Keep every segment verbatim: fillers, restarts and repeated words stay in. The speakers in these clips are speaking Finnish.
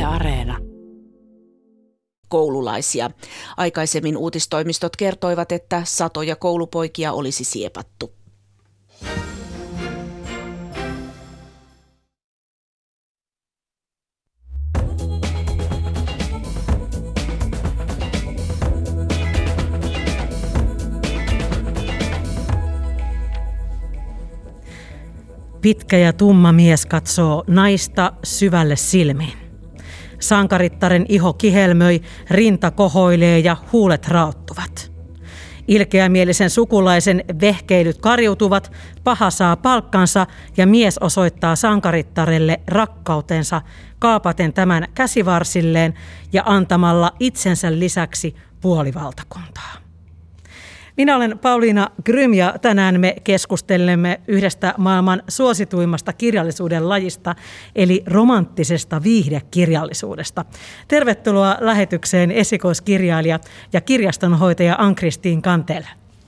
Areena. Koululaisia. Aikaisemmin uutistoimistot kertoivat, että satoja koulupoikia olisi siepattu. Pitkä ja tumma mies katsoo naista syvälle silmiin. Sankarittaren iho kihelmöi, rinta kohoilee ja huulet raottuvat. Ilkeämielisen sukulaisen vehkeilyt karjutuvat, paha saa palkkansa ja mies osoittaa sankarittarelle rakkautensa kaapaten tämän käsivarsilleen ja antamalla itsensä lisäksi puolivaltakuntaa. Minä olen Pauliina Grym ja tänään me keskustelemme yhdestä maailman suosituimmasta kirjallisuuden lajista, eli romanttisesta viihdekirjallisuudesta. Tervetuloa lähetykseen esikoiskirjailija ja kirjastonhoitaja Ann-Kristiin Kantel.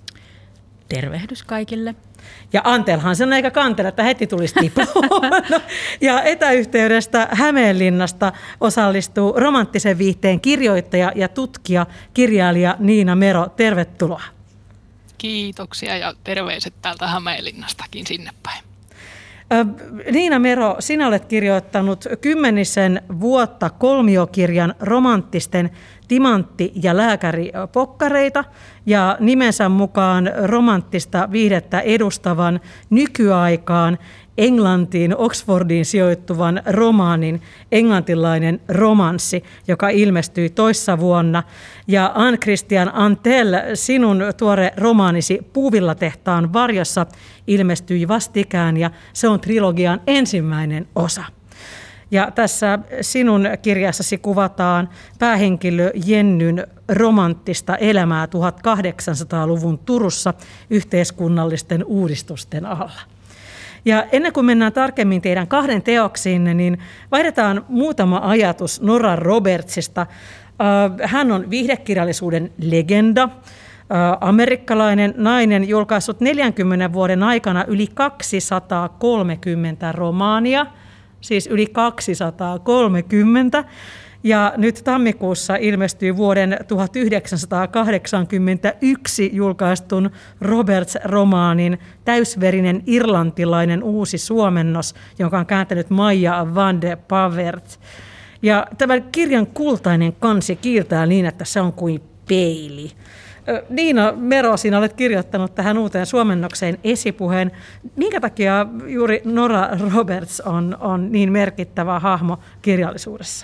Tervehdys kaikille. Ja Antelhan se on eikä Kantel, että heti tulisi tipuun. Ja etäyhteydestä Hämeenlinnasta osallistuu romanttisen viihteen kirjoittaja ja tutkija, kirjailija Niina Mero. Tervetuloa. Kiitoksia ja terveiset täältä Hämeenlinnastakin sinne päin. Niina Mero, sinä olet kirjoittanut kymmenisen vuotta kolmiokirjan romanttisten timantti- ja lääkäripokkareita ja nimensä mukaan romanttista viihdettä edustavan nykyaikaan Englantiin, Oxfordiin sijoittuvan romaanin Englantilainen romanssi, joka ilmestyi toissa vuonna. Ja Ann-Christian Antel, sinun tuore romaanisi Puuvillatehtaan varjossa ilmestyi vastikään ja se on trilogian ensimmäinen osa. Ja tässä sinun kirjassasi kuvataan päähenkilö Jennyn romanttista elämää tuhatkahdeksansataaluvun Turussa yhteiskunnallisten uudistusten alla. Ja ennen kuin mennään tarkemmin teidän kahden teoksiinne, niin vaihdetaan muutama ajatus Nora Robertsista. Hän on viihdekirjallisuuden legenda, amerikkalainen nainen, julkaissut neljänkymmenen vuoden aikana yli kaksisataakolmekymmentä romaania, siis yli kaksisataakolmekymmentä. Ja nyt tammikuussa ilmestyi vuoden tuhatyhdeksänsataakahdeksankymmentäyksi julkaistun Roberts-romaanin Täysverinen irlantilainen uusi suomennos, jonka on kääntänyt Maija van de Pavert. Ja tämän kirjan kultainen kansi kiiltää niin, että se on kuin peili. Niina Mero, sinä olet kirjoittanut tähän uuteen suomennokseen esipuheen. Minkä takia juuri Nora Roberts on, on niin merkittävä hahmo kirjallisuudessa?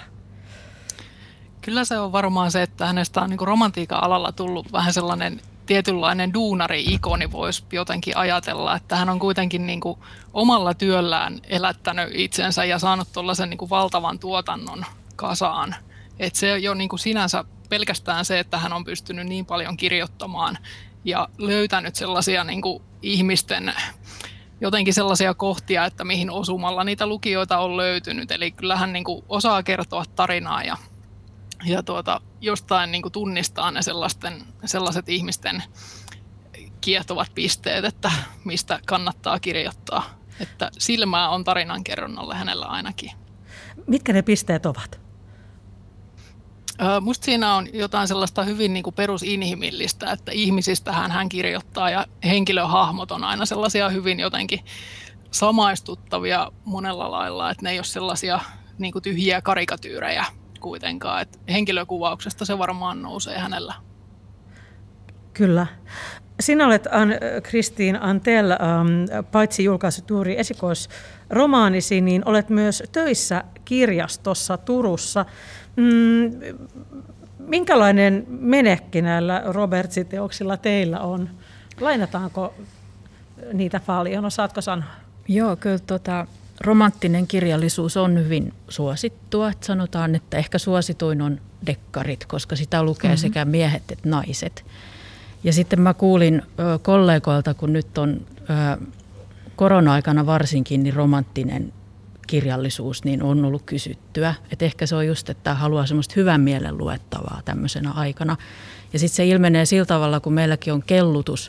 Kyllä se on varmaan se, että hänestä on niin kuin romantiikan alalla tullut vähän sellainen tietynlainen duunari-ikoni, voisi jotenkin ajatella, että hän on kuitenkin niin kuin omalla työllään elättänyt itsensä ja saanut tuollaisen niin kuin valtavan tuotannon kasaan. Että se jo niin kuin sinänsä pelkästään se, että hän on pystynyt niin paljon kirjoittamaan ja löytänyt sellaisia niin kuin ihmisten jotenkin sellaisia kohtia, että mihin osumalla niitä lukijoita on löytynyt. Eli kyllähän niin kuin osaa kertoa tarinaa ja Ja tuota, jostain niin kuin tunnistaa ne sellaisten, sellaiset ihmisten kiehtovat pisteet, että mistä kannattaa kirjoittaa. Että silmää on tarinankerronnalle hänellä ainakin. Mitkä ne pisteet ovat? Musta siinä on jotain sellaista hyvin niin kuin perusinhimillistä, että ihmisistähän hän kirjoittaa ja henkilöhahmot on aina sellaisia hyvin jotenkin samaistuttavia monella lailla, että ne ei ole sellaisia niin kuin tyhjiä karikatyyrejä kuitenkaan, että henkilökuvauksesta se varmaan nousee hänellä. Kyllä. Sinä olet, Ann-Kristiin Antel, ähm, paitsi julkaissut juuri esikoisromaanisi, niin olet myös töissä kirjastossa Turussa. Mm, minkälainen menekki näillä Robertsi-teoksilla teillä on? Lainataanko niitä paljon? Osaatko sanoa? Joo, kyllä tota, romanttinen kirjallisuus on hyvin suosittua. Että sanotaan, että ehkä suosituin on dekkarit, koska sitä lukee mm-hmm. sekä miehet että naiset. Ja sitten mä kuulin ö, kollegoilta, kun nyt on ö, korona-aikana varsinkin niin romanttinen kirjallisuus, niin on ollut kysyttyä. Että ehkä se on just, että haluaa semmoista hyvän mielen luettavaa tämmöisenä aikana. Ja sitten se ilmenee sillä tavalla, kun meilläkin on kellutus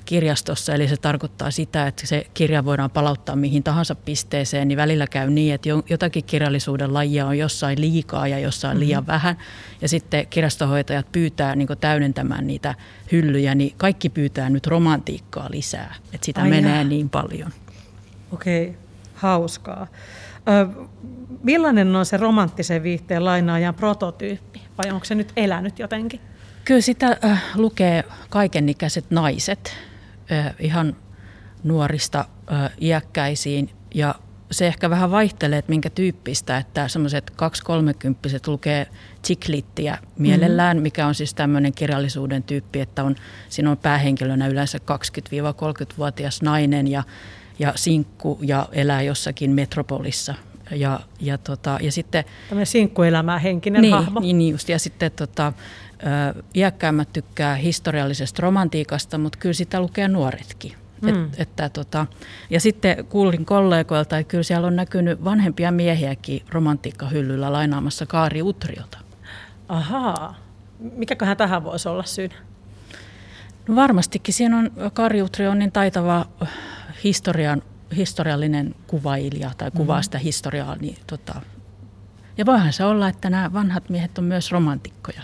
kirjastossa, eli se tarkoittaa sitä, että se kirja voidaan palauttaa mihin tahansa pisteeseen, niin välillä käy niin, että jotakin kirjallisuuden lajia on jossain liikaa ja jossain liian mm-hmm. vähän, ja sitten kirjastonhoitajat pyytää niin kuin täydentämään niitä hyllyjä, niin kaikki pyytää nyt romantiikkaa lisää, että sitä Ai menee jää. niin paljon. Okei, hauskaa. Ö, millainen on se romanttisen viihteen lainaajan prototyyppi, vai onko se nyt elänyt jotenkin? Kyllä sitä äh, lukee kaikenikäiset naiset, äh, ihan nuorista äh, iäkkäisiin, ja se ehkä vähän vaihtelee, että minkä tyyppistä, että semmoiset kaksi-kolmekymppiset lukee chiklittiä mielellään, mm-hmm. mikä on siis tämmöinen kirjallisuuden tyyppi, että on, siinä on päähenkilönä yleensä kaksikymmentä-kolmekymmentävuotias nainen ja, ja sinkku ja elää jossakin metropolissa. Ja, ja, tota, ja sitten, tämmöinen sinkkuelämää henkinen niin, hahmo. Niin just, ja sitten tota, iäkkäämmät tykkää historiallisesta romantiikasta, mutta kyllä sitä lukee nuoretkin. Mm. Et, että, tota, ja sitten kuulin kollegoilta, että kyllä siellä on näkynyt vanhempia miehiäkin romantiikkahyllyllä lainaamassa Kaari Utriota. Ahaa. Mikäköhän tähän voisi olla syynä? No varmastikin siinä on, Kaari Utrio on niin taitava historian, historiallinen kuvailija tai kuvaa sitä historiaa. Niin, tota, ja voihan se olla, että nämä vanhat miehet on myös romantikkoja.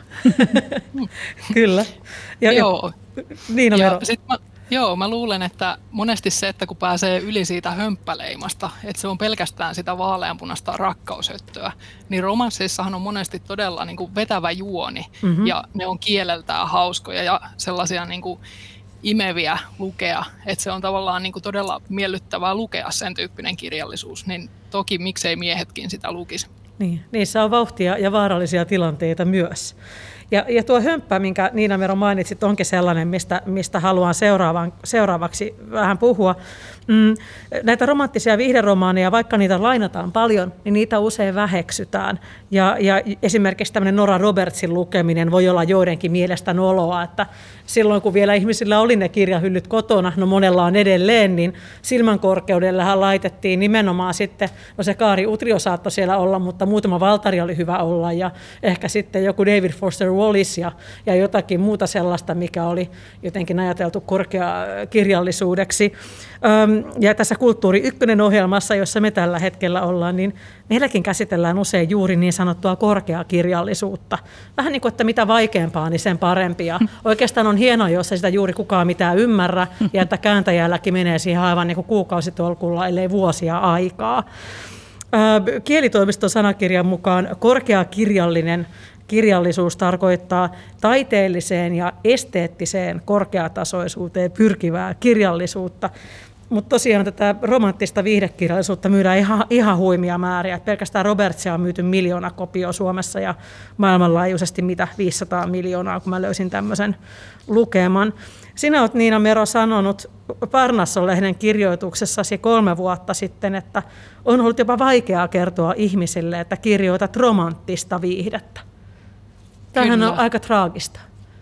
Kyllä. Ja, Joo. Ja, niin on ja sit mä, joo, mä luulen, että monesti se, että kun pääsee yli siitä hömppäleimasta, että se on pelkästään sitä vaaleanpunasta rakkaushöttöä, niin romansseissahan on monesti todella niin kuin vetävä juoni, mm-hmm. ja ne on kieleltään hauskoja ja sellaisia niin kuin imeviä lukea, että se on tavallaan niin kuin todella miellyttävää lukea sen tyyppinen kirjallisuus, niin toki miksei miehetkin sitä lukisi. Niin, niissä on vauhtia ja vaarallisia tilanteita myös. Ja, ja tuo hömppä, minkä Niina Mero mainitsit, onkin sellainen, mistä, mistä haluan seuraavan, seuraavaksi vähän puhua. Mm, näitä romanttisia viihderomaaneja, vaikka niitä lainataan paljon, niin niitä usein väheksytään. Ja, ja esimerkiksi tämmöinen Nora Robertsin lukeminen voi olla joidenkin mielestä noloa, että silloin kun vielä ihmisillä oli ne kirjahyllyt kotona, no monella on edelleen, niin silmänkorkeudellähän laitettiin nimenomaan sitten, no se Kaari Utrio saattoi siellä olla, mutta muutama Valtari oli hyvä olla, ja ehkä sitten joku David Foster Wallace ja, ja jotakin muuta sellaista, mikä oli jotenkin ajateltu korkeakirjallisuudeksi. Ja tässä Kulttuuri Ykkönen -ohjelmassa, jossa me tällä hetkellä ollaan, niin meilläkin käsitellään usein juuri niin sanottua korkeakirjallisuutta. Vähän niin kuin, että mitä vaikeampaa, niin sen parempi. Ja oikeastaan on hienoa, jos ei sitä juuri kukaan mitään ymmärrä, ja että kääntäjälläkin menee siihen aivan niin kuin kuukausitolkulla, ellei vuosia aikaa. Kielitoimiston sanakirjan mukaan korkeakirjallinen kirjallisuus tarkoittaa taiteelliseen ja esteettiseen korkeatasoisuuteen pyrkivää kirjallisuutta. Mutta tosiaan tätä romanttista viihdekirjallisuutta myydään ihan, ihan huimia määriä. Pelkästään Robertsia on myyty miljoona kopioa Suomessa ja maailmanlaajuisesti mitä viisisataa miljoonaa, kun mä löysin tämmöisen lukeman. Sinä olet, Niina Mero, sanonut Parnasson-lehden kirjoituksessasi kolme vuotta sitten, että on ollut jopa vaikeaa kertoa ihmisille, että kirjoitat romanttista viihdettä. Tämähän Kyllä. on aika traagista.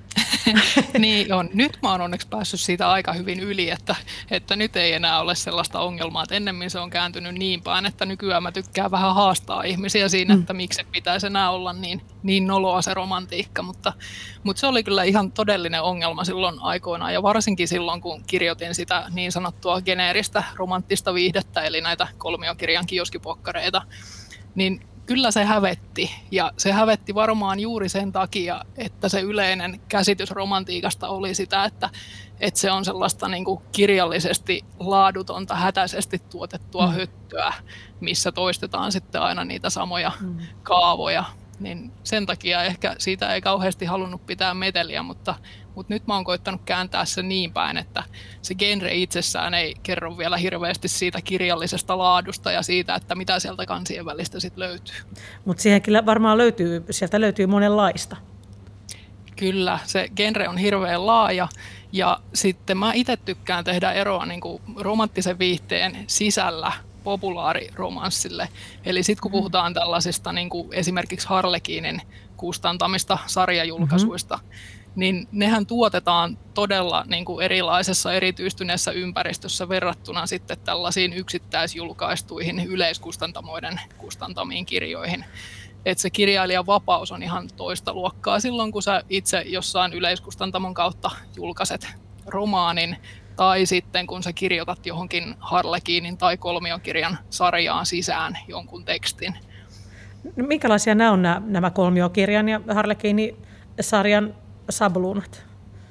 Niin on. Nyt mä oon onneksi päässyt siitä aika hyvin yli, että, että nyt ei enää ole sellaista ongelmaa. Että ennemmin se on kääntynyt niin päin, että nykyään mä tykkään vähän haastaa ihmisiä siinä, että miksi pitäisi enää olla niin, niin noloa se romantiikka. Mutta, mutta se oli kyllä ihan todellinen ongelma silloin aikoinaan, ja varsinkin silloin, kun kirjoitin sitä niin sanottua geneeristä romanttista viihdettä, eli näitä kolmiokirjan kioskipokkareita, niin kyllä se hävetti, ja se hävetti varmaan juuri sen takia, että se yleinen käsitys romantiikasta oli sitä, että, että se on sellaista niin kuin kirjallisesti laadutonta, hätäisesti tuotettua mm. höttöä, missä toistetaan sitten aina niitä samoja mm. kaavoja. Niin sen takia ehkä siitä ei kauheasti halunnut pitää meteliä, mutta, mutta nyt mä oon koittanut kääntää se niin päin, että se genre itsessään ei kerro vielä hirveästi siitä kirjallisesta laadusta ja siitä, että mitä sieltä kansien välistä sitten löytyy. Mutta siihen kyllä varmaan löytyy, sieltä löytyy monenlaista. Kyllä, se genre on hirveän laaja, ja sitten mä itse tykkään tehdä eroa niin kuin romanttisen viihteen sisällä populaariromanssille. Eli sitten kun puhutaan tällaisista niin kuin esimerkiksi Harlekiinin kustantamista sarjajulkaisuista, mm-hmm. niin nehän tuotetaan todella niin kuin erilaisessa erityistyneessä ympäristössä verrattuna sitten tällaisiin yksittäisjulkaistuihin yleiskustantamoiden kustantamiin kirjoihin. Että se kirjailijan vapaus on ihan toista luokkaa silloin, kun sä itse jossain yleiskustantamon kautta julkaiset romaanin, tai sitten kun sä kirjoitat johonkin Harlekiinin tai kolmiokirjan sarjaan sisään jonkun tekstin. No, minkälaisia nämä on nämä, nämä kolmiokirjan ja Harlekiinin sarjan sabluunat?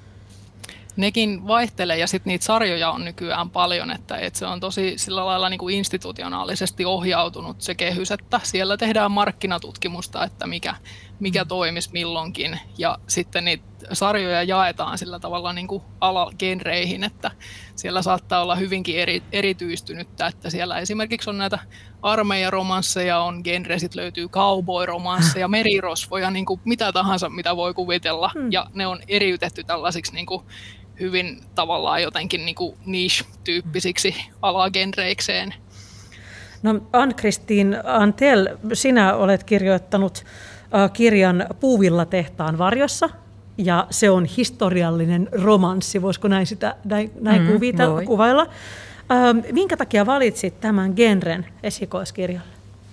Nekin vaihtelee ja sitten niitä sarjoja on nykyään paljon, että, että se on tosi sillä lailla niin kuin institutionaalisesti ohjautunut se kehys, että siellä tehdään markkinatutkimusta, että mikä, mikä toimisi milloinkin ja sitten niitä sarjoja jaetaan sillä tavalla niin kuin alagenreihin, että siellä saattaa olla hyvinkin eri, erityistynyttä, että siellä esimerkiksi on näitä armeijaromansseja, on genre, sitten löytyy cowboy-romansseja, merirosvoja, niin kuin mitä tahansa, mitä voi kuvitella hmm. ja ne on eriytetty tällaisiksi niin kuin hyvin tavallaan jotenkin niin kuin niche-tyyppisiksi alagenreikseen. No Ann-Kristin Antell, sinä olet kirjoittanut äh, kirjan Puuvilla-tehtaan varjossa, ja se on historiallinen romanssi, voisiko näin, sitä, näin, näin mm, kuvita, kuvailla. Äh, minkä takia valitsit tämän genren esikoiskirjalle?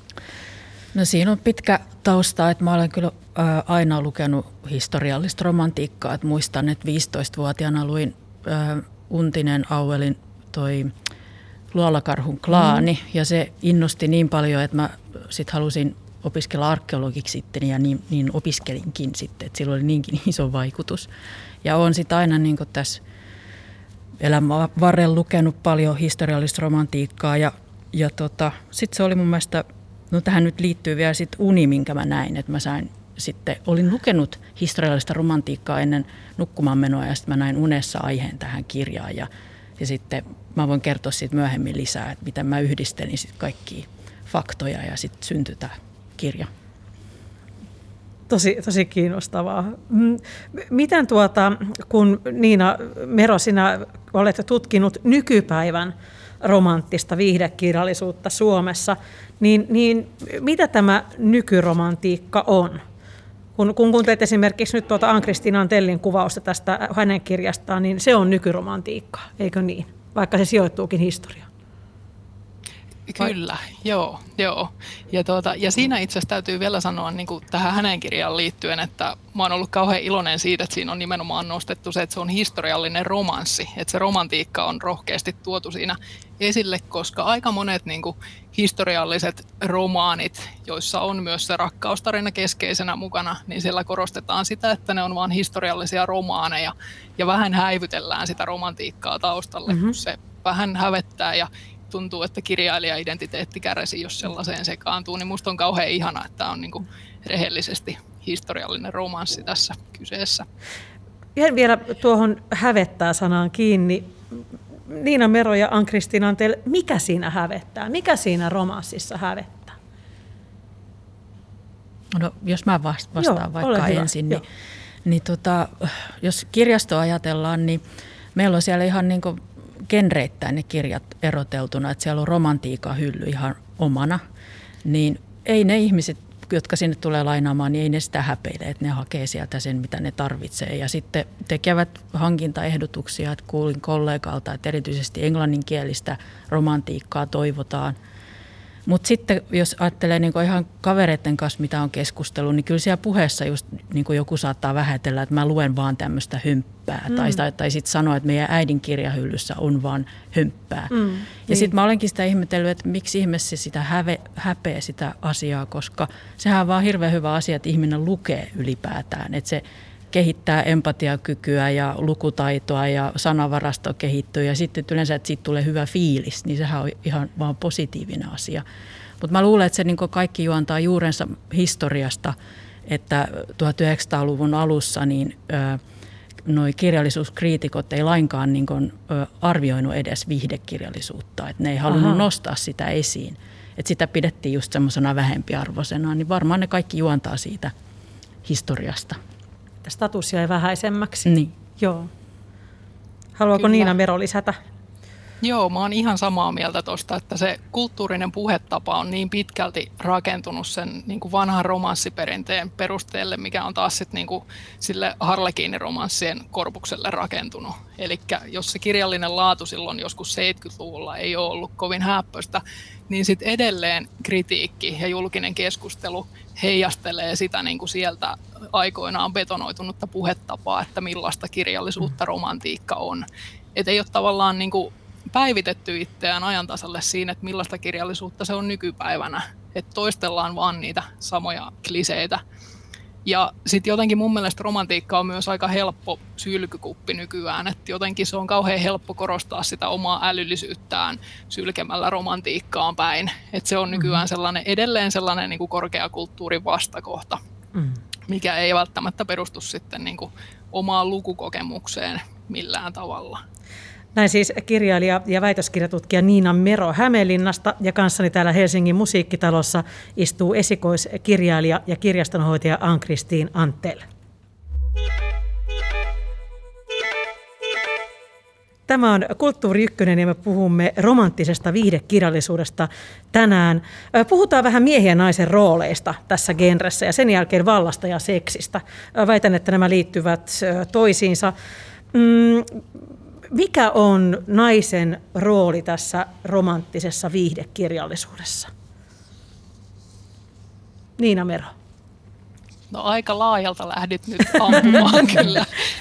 No siinä on pitkä tausta, että mä olen kyllä ää, aina lukenut historiallista romantiikkaa. Että muistan, että viisitoistavuotiaana luin ää, Untinen Auelin toi Luolakarhun klaani mm. ja se innosti niin paljon, että mä sit halusin opiskella arkeologiksi sitten ja niin, niin opiskelinkin sitten, että sillä oli niinkin iso vaikutus. Ja olen sitten aina niin kuin tässä elämän varrella lukenut paljon historiallista romantiikkaa ja, ja tota, sitten se oli mun mielestä. No tähän nyt liittyy vielä sit uni, minkä mä näin, että mä sain sitten, olin lukenut historiallista romantiikkaa ennen nukkumaan menoa ja sitten mä näin unessa aiheen tähän kirjaan ja, ja sitten mä voin kertoa siitä myöhemmin lisää, että miten mä yhdistelin sitten kaikkia faktoja ja sitten syntyi tämä kirja. Tosi, tosi kiinnostavaa. Miten tuota, kun Niina Mero, sinä olet tutkinut nykypäivän romanttista viihdekirjallisuutta Suomessa, niin, niin mitä tämä nykyromantiikka on? Kun, kun, kun teet esimerkiksi nyt tuota Ann-Kristin Antellin kuvausta tästä hänen kirjastaan, niin se on nykyromantiikkaa, eikö niin? Vaikka se sijoittuukin historiaan. Kyllä, Vai? joo. joo. Ja, tuota, ja siinä itse asiassa täytyy vielä sanoa niin kuin tähän hänen kirjaan liittyen, että mä oon ollut kauhean iloinen siitä, että siinä on nimenomaan nostettu se, että se on historiallinen romanssi. Että se romantiikka on rohkeasti tuotu siinä esille, koska aika monet niin kuin historialliset romaanit, joissa on myös se rakkaustarina keskeisenä mukana, niin siellä korostetaan sitä, että ne on vain historiallisia romaaneja ja vähän häivytellään sitä romantiikkaa taustalle, mm-hmm. kun se vähän hävettää ja tuntuu, että kirjailija-identiteetti kärsii, jos sellaiseen sekaantuu, niin musta on kauhean ihana, että tämä on niin kuin rehellisesti historiallinen romanssi tässä kyseessä. Ihan vielä tuohon hävettää sanaan kiinni. Niina Mero ja Ann-Kristin Antell, mikä siinä hävettää? Mikä siinä romanssissa hävettää? No, jos mä vastaan Joo, vaikka ensin, niin, niin tota, jos kirjastoa ajatellaan, niin meillä on siellä ihan niin kuin genreittäin ne kirjat eroteltuna, että siellä on romantiikan hylly ihan omana, niin ei ne ihmiset, jotka sinne tulee lainaamaan, niin ei ne sitä häpeile, että ne hakee sieltä sen, mitä ne tarvitsee. Ja sitten tekevät hankintaehdotuksia, että kuulin kollegalta, että erityisesti englanninkielistä romantiikkaa toivotaan. Mutta sitten jos ajattelee niin ihan kavereiden kanssa, mitä on keskustellut, niin kyllä siellä puheessa just niin joku saattaa vähätellä, että mä luen vaan tämmöistä hömppää. Mm. Tai, tai, tai sitten sanoa, että meidän äidin kirjahyllyssä on vaan hömppää. Mm. Ja niin. Sitten mä olenkin sitä ihmetellyt, että miksi ihmeessä sitä häve, häpeä sitä asiaa, koska sehän on vaan hirveän hyvä asia, että ihminen lukee ylipäätään. Että se kehittää empatiakykyä ja lukutaitoa ja sanavarasto kehittyy ja sitten yleensä, että siitä tulee hyvä fiilis, niin sehän on ihan vaan positiivinen asia. Mutta mä luulen, että se niin kaikki juontaa juurensa historiasta, että tuhatyhdeksänsataaluvun alussa niin noi kirjallisuuskriitikot ei lainkaan niin kuin, ö, arvioinut edes viihdekirjallisuutta, että ne ei halunnut Aha. nostaa sitä esiin. Että sitä pidettiin just semmoisena vähempiarvoisena, niin varmaan ne kaikki juontaa siitä historiasta. Status jäi vähäisemmäksi. Niin. Joo. Haluaako Kyllä. Niina Mero lisätä? Joo, mä oon ihan samaa mieltä tuosta, että se kulttuurinen puhetapa on niin pitkälti rakentunut sen niin kuin vanhan romanssiperinteen perusteelle, mikä on taas sit niin kuin sille harlekiiniromanssien korpukselle rakentunut. Eli jos se kirjallinen laatu silloin joskus seitsemänkymmentäluvulla ei ole ollut kovin häppöistä, niin sitten edelleen kritiikki ja julkinen keskustelu heijastelee sitä niin kuin sieltä aikoinaan betonoitunutta puhetapaa, että millaista kirjallisuutta romantiikka on. Että ei ole tavallaan niin kuin päivitetty itseään ajan tasalle siinä, että millaista kirjallisuutta se on nykypäivänä. Että toistellaan vaan niitä samoja kliseitä. Ja sitten jotenkin mun mielestä romantiikka on myös aika helppo sylkykuppi nykyään, että jotenkin se on kauhean helppo korostaa sitä omaa älyllisyyttään sylkemällä romantiikkaan päin. Että se on nykyään sellainen, edelleen sellainen niin kuin korkeakulttuurin vastakohta, mm. mikä ei välttämättä perustu sitten niin kuin omaan lukukokemukseen millään tavalla. Näin siis kirjailija ja väitöskirjatutkija Niina Mero Hämeenlinnasta, ja kanssani täällä Helsingin musiikkitalossa istuu esikoiskirjailija ja kirjastonhoitaja Ann-Kristiin Antell. Tämä on Kulttuuri Ykkönen ja me puhumme romanttisesta viihdekirjallisuudesta tänään. Puhutaan vähän miehen ja naisen rooleista tässä genressä ja sen jälkeen vallasta ja seksistä. Väitän, että nämä liittyvät toisiinsa. Mm, Mikä on naisen rooli tässä romanttisessa viihdekirjallisuudessa? Niina Mero. No aika laajalta lähdit nyt ampumaan kyllä.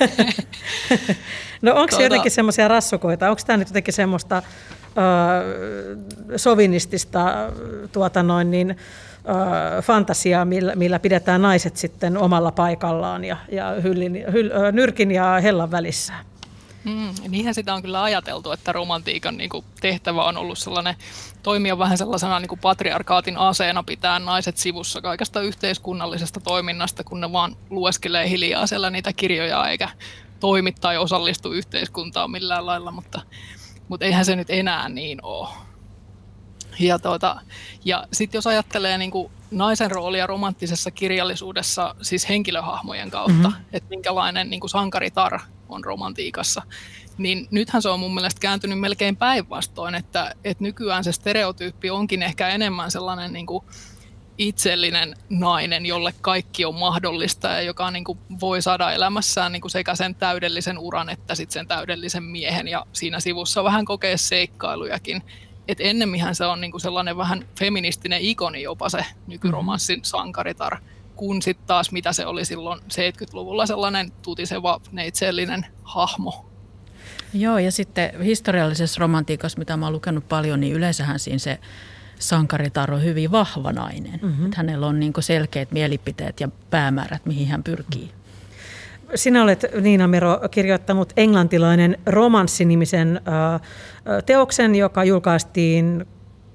No onko se jotenkin semmoisia rassukoita? Onko tämä nyt jotenkin semmoista äh, sovinistista tuota noin niin, äh, fantasiaa, millä, millä pidetään naiset sitten omalla paikallaan ja, ja hyllin, hyll, äh, nyrkin ja hellan välissä? Mm, niinhän sitä on kyllä ajateltu, että romantiikan niin kuin, tehtävä on ollut sellainen, toimia vähän sellaisena niin kuin patriarkaatin aseena, pitää naiset sivussa kaikesta yhteiskunnallisesta toiminnasta, kun ne vaan lueskelee hiljaa siellä niitä kirjoja eikä toimi tai osallistu yhteiskuntaan millään lailla, mutta, mutta eihän se nyt enää niin ole. Ja, tuota, ja sitten jos ajattelee niin kuin naisen roolia romanttisessa kirjallisuudessa siis henkilöhahmojen kautta, mm-hmm. että minkälainen niin kuin sankaritar on romantiikassa, niin nythän se on mun mielestä kääntynyt melkein päinvastoin, että, että nykyään se stereotyyppi onkin ehkä enemmän sellainen niin kuin itsellinen nainen, jolle kaikki on mahdollista ja joka niin kuin voi saada elämässään niin kuin sekä sen täydellisen uran että sit sen täydellisen miehen ja siinä sivussa vähän kokea seikkailujakin. Et ennemminhän se on niinku sellainen vähän feministinen ikoni jopa se nykyromanssin sankaritar, kun sitten taas mitä se oli silloin seitsemänkymmentäluvulla sellainen tutiseva neitsellinen hahmo. Joo, ja sitten historiallisessa romantiikassa, mitä mä oon lukenut paljon, niin yleensähän siinä se sankaritar on hyvin vahva nainen. Mm-hmm. Että hänellä on niinku selkeät mielipiteet ja päämäärät, mihin hän pyrkii. Sinä olet, Niina Mero, kirjoittanut englantilainen romanssinimisen teoksen, joka julkaistiin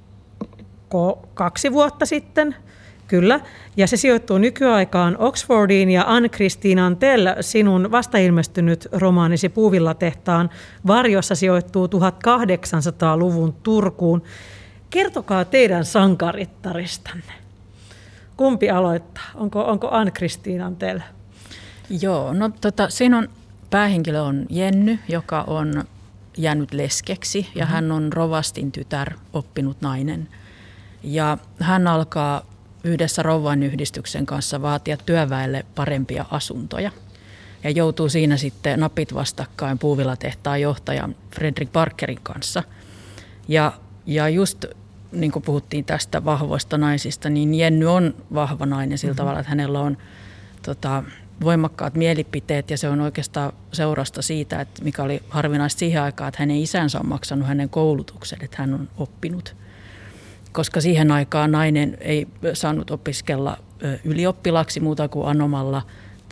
kaksi vuotta sitten, kyllä. Ja se sijoittuu nykyaikaan Oxfordiin ja Ann-Kristiin Antell, sinun vastailmestynyt romaanisi Puuvillatehtaan varjossa sijoittuu tuhatkahdeksansataaluvun Turkuun. Kertokaa teidän sankarittaristanne. Kumpi aloittaa? Onko, onko Ann-Kristiin Antell? Joo, no tota, siinä on päähenkilö on Jenny, joka on jäänyt leskeksi ja mm-hmm. hän on rovastin tytär, oppinut nainen. Ja hän alkaa yhdessä rouvan yhdistyksen kanssa vaatia työväelle parempia asuntoja. Ja joutuu siinä sitten napit vastakkain Puuvillatehtaan johtajan Fredrik Parkerin kanssa. Ja, ja just niin kuin puhuttiin tästä vahvoista naisista, niin Jenny on vahva nainen sillä mm-hmm. tavalla, että hänellä on tota, voimakkaat mielipiteet ja se on oikeastaan seurasta siitä, että mikä oli harvinaista siihen aikaan, että hänen isänsä on maksanut hänen koulutuksen, että hän on oppinut. Koska siihen aikaan nainen ei saanut opiskella ylioppilaksi muuta kuin anomalla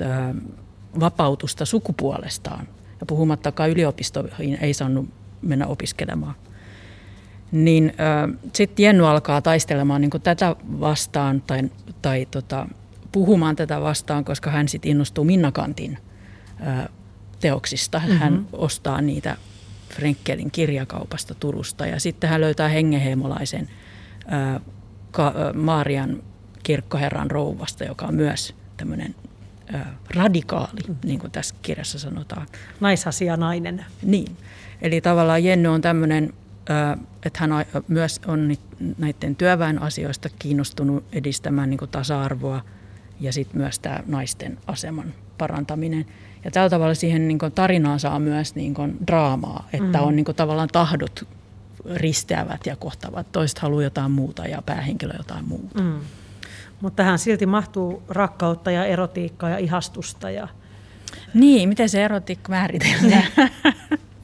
vapautusta sukupuolestaan. Ja puhumattakaan yliopistoihin ei saanut mennä opiskelemaan. Niin sitten Jenny alkaa taistelemaan niin kuin tätä vastaan tai, tai tota, puhumaan tätä vastaan, koska hän sitten innostuu Minna Canthin ää, teoksista. Mm-hmm. Hän ostaa niitä Frenkelin kirjakaupasta Turusta ja sitten hän löytää hengenheimolaisen ää, ka, ää, Maarian kirkkoherran rouvasta, joka on myös tämmöinen ää, radikaali, mm-hmm. niin kuin tässä kirjassa sanotaan. Naisasia nainen. Niin, eli tavallaan Jenny on tämmöinen, ää, että hän myös on näiden työväen asioista kiinnostunut edistämään niin kuin tasa-arvoa ja sitten myös tämä naisten aseman parantaminen. Ja tällä tavalla siihen niin kuin tarinaan saa myös niin kuin draamaa, että mm. on niin kuin tavallaan tahdot risteävät ja kohtavat. Toiset haluaa jotain muuta ja päähenkilö jotain muuta. Mm. Mutta tähän silti mahtuu rakkautta ja erotiikkaa ja ihastusta. Ja... Niin, miten se erotiikka määritellään?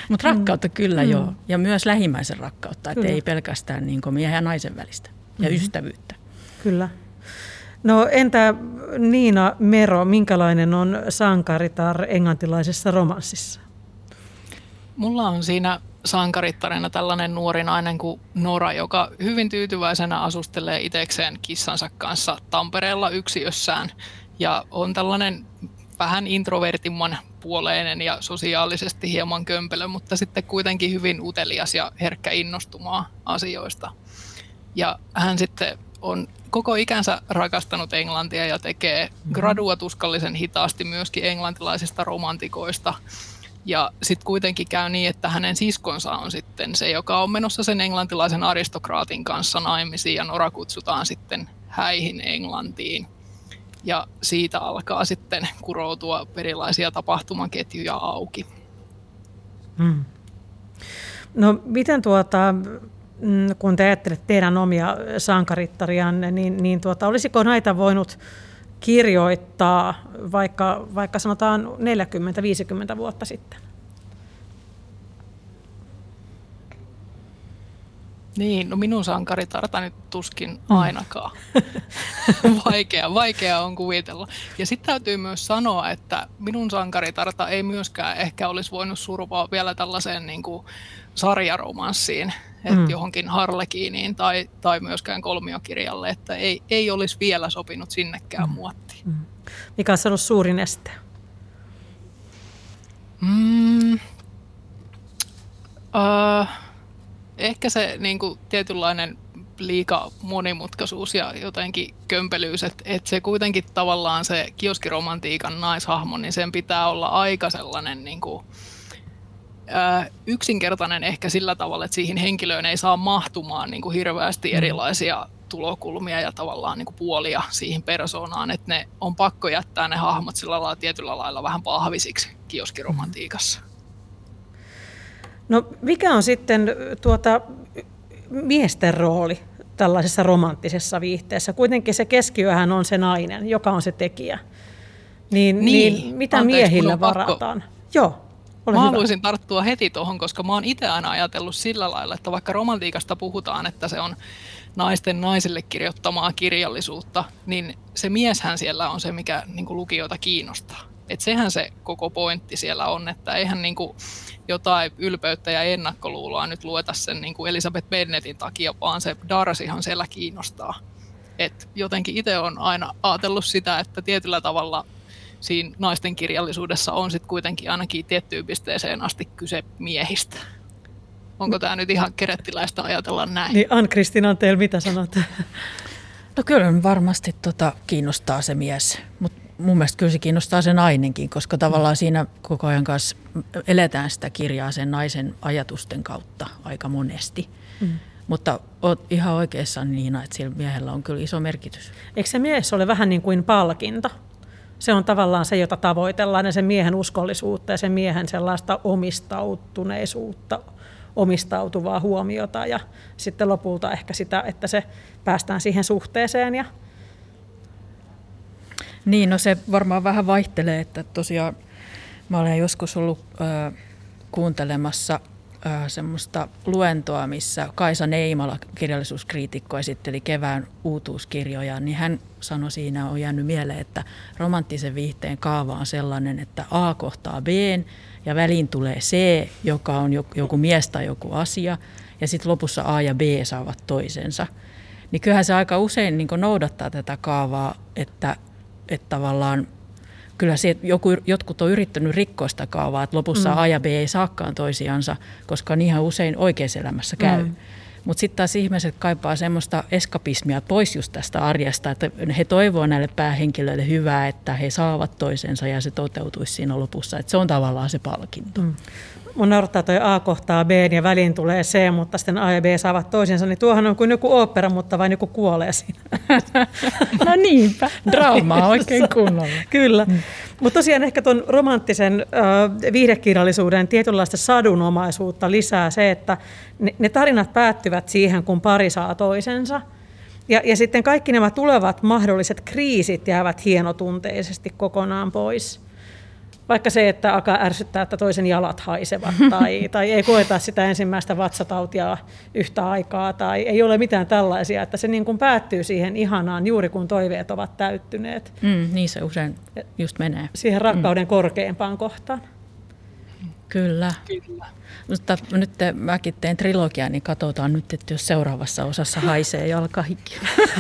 Mutta rakkautta kyllä mm. joo, ja myös lähimmäisen rakkautta, että ei pelkästään niin kuin miehen ja naisen välistä ja mm. ystävyyttä. Kyllä. No entä Niina Mero, minkälainen on sankaritar englantilaisessa romanssissa? Mulla on siinä sankarittarina tällainen nuori nainen kuin Nora, joka hyvin tyytyväisenä asustelee itsekseen kissansa kanssa Tampereella yksiössään ja on tällainen vähän introvertimman puoleinen ja sosiaalisesti hieman kömpelö, mutta sitten kuitenkin hyvin utelias ja herkkä innostumaan asioista. Ja hän sitten on koko ikänsä rakastanut englantia ja tekee gradua tuskallisen hitaasti myöskin englantilaisista romantikoista. Ja sitten kuitenkin käy niin, että hänen siskonsa on sitten se, joka on menossa sen englantilaisen aristokraatin kanssa naimisiin ja Nora kutsutaan sitten häihin Englantiin. Ja siitä alkaa sitten kuroutua erilaisia tapahtumaketjuja auki. Hmm. No miten tuota, kun te ajattelette teidän omia sankarittarianne, niin, niin tuota, olisiko näitä voinut kirjoittaa vaikka, vaikka sanotaan neljäkymmentä viisikymmentä vuotta sitten? Niin, no minun sankaritarta nyt tuskin ainakaan. Vaikea, vaikea on kuvitella. Ja sitten täytyy myös sanoa, että minun sankaritarta ei myöskään ehkä olisi voinut survoa vielä tällaiseen niin kuin sarjaromanssiin, että mm. johonkin Harlekiiniin tai, tai myöskään kolmiokirjalle, että ei, ei olisi vielä sopinut sinnekään mm. muottiin. Mm. Mikä on ollut suurin este? Mm. Uh, ehkä se niin kuin, tietynlainen liika monimutkaisuus ja jotenkin kömpelyys, että et se kuitenkin tavallaan se kioskiromantiikan naishahmo, niin sen pitää olla aika sellainen niin kuin, ää, yksinkertainen ehkä sillä tavalla, että siihen henkilöön ei saa mahtumaan niin kuin hirveästi erilaisia tulokulmia ja tavallaan niin kuin puolia siihen persoonaan, että ne on pakko jättää ne hahmot sillä lailla tietyllä lailla vähän pahvisiksi kioskiromantiikassa. No mikä on sitten tuota miesten rooli tällaisessa romanttisessa viihteessä? Kuitenkin se keskiöhän on se nainen, joka on se tekijä. Niin, niin, niin mitä anteeksi, miehillä varataan? Pakko. Joo, ole Mä hyvä. haluaisin tarttua heti tuohon, koska mä oon itse aina ajatellut sillä lailla, että vaikka romantiikasta puhutaan, että se on naisten naisille kirjoittamaa kirjallisuutta, niin se mieshän siellä on se, mikä niin kuin lukijoita kiinnostaa. Et sehän se koko pointti siellä on, että eihän niin kuin jotain ylpeyttä ja ennakkoluuloa nyt lueta sen niin kuin Elizabeth Bennettin takia, vaan se Darcyhan siellä kiinnostaa. Et jotenkin itse olen aina ajatellut sitä, että tietyllä tavalla siinä naisten kirjallisuudessa on sitten kuitenkin ainakin tiettyyn pisteeseen asti kyse miehistä. Onko tämä nyt ihan kerettiläistä ajatella näin? Niin Ann-Kristiina Anteel, mitä sanot? No kyllä varmasti tota, kiinnostaa se mies, mutta mun mielestä kyllä se kiinnostaa se nainenkin, koska tavallaan siinä koko ajan kanssa eletään sitä kirjaa sen naisen ajatusten kautta aika monesti. Mm. Mutta oot ihan oikeassa, Niina, että sillä miehellä on kyllä iso merkitys. Eikö se mies ole vähän niin kuin palkinto? Se on tavallaan se, jota tavoitellaan, ja sen miehen uskollisuutta ja sen miehen sellaista omistautuneisuutta, omistautuvaa huomiota ja sitten lopulta ehkä sitä, että se päästään siihen suhteeseen. Ja niin, no se varmaan vähän vaihtelee, että tosiaan mä olen joskus ollut äh, kuuntelemassa äh, semmoista luentoa, missä Kaisa Neimala, kirjallisuuskriitikko, esitteli kevään uutuuskirjoja, niin hän sanoi siinä, on jäänyt mieleen, että romanttisen viihteen kaava on sellainen, että A kohtaa B ja väliin tulee C, joka on joku mies tai joku asia, ja sitten lopussa A ja B saavat toisensa. Niin kyllähän se aika usein niin kuin noudattaa tätä kaavaa, että että tavallaan kyllä se, joku, jotkut on yrittänyt rikkoa sitä kaavaa, että lopussa mm. A ja B ei saakaan toisiansa, koska niinhän usein oikeassa elämässä käy. Mm. Mutta sitten taas ihmiset kaipaa semmoista eskapismia pois just tästä arjesta, että he toivoo näille päähenkilöille hyvää, että he saavat toisensa ja se toteutuisi siinä lopussa. Että se on tavallaan se palkinto. Mm. Mun naurattaa toi A kohtaa B ja väliin tulee C, mutta sitten A ja B saavat toisensa, niin tuohan on kuin joku ooppera, mutta vain joku kuolee siinä. No niinpä, draamaa oikein kunnolla. Kyllä, mm. mutta tosiaan ehkä tuon romanttisen äh, viihdekirjallisuuden tietynlaista sadunomaisuutta lisää se, että ne, ne tarinat päättyvät siihen, kun pari saa toisensa. Ja, ja sitten kaikki nämä tulevat mahdolliset kriisit jäävät hienotunteisesti kokonaan pois. Vaikka se, että alkaa ärsyttää, että toisen jalat haisevat tai, tai ei koeta sitä ensimmäistä vatsatautia yhtä aikaa tai ei ole mitään tällaisia, että se niin kuin päättyy siihen ihanaan juuri kun toiveet ovat täyttyneet. Mm, niin se usein just menee. Siihen rakkauden mm. korkeimpaan kohtaan. Kyllä. Kyllä. Mutta nyt mäkin teen trilogiaa, niin katsotaan nyt, että jos seuraavassa osassa haisee jalkahiki.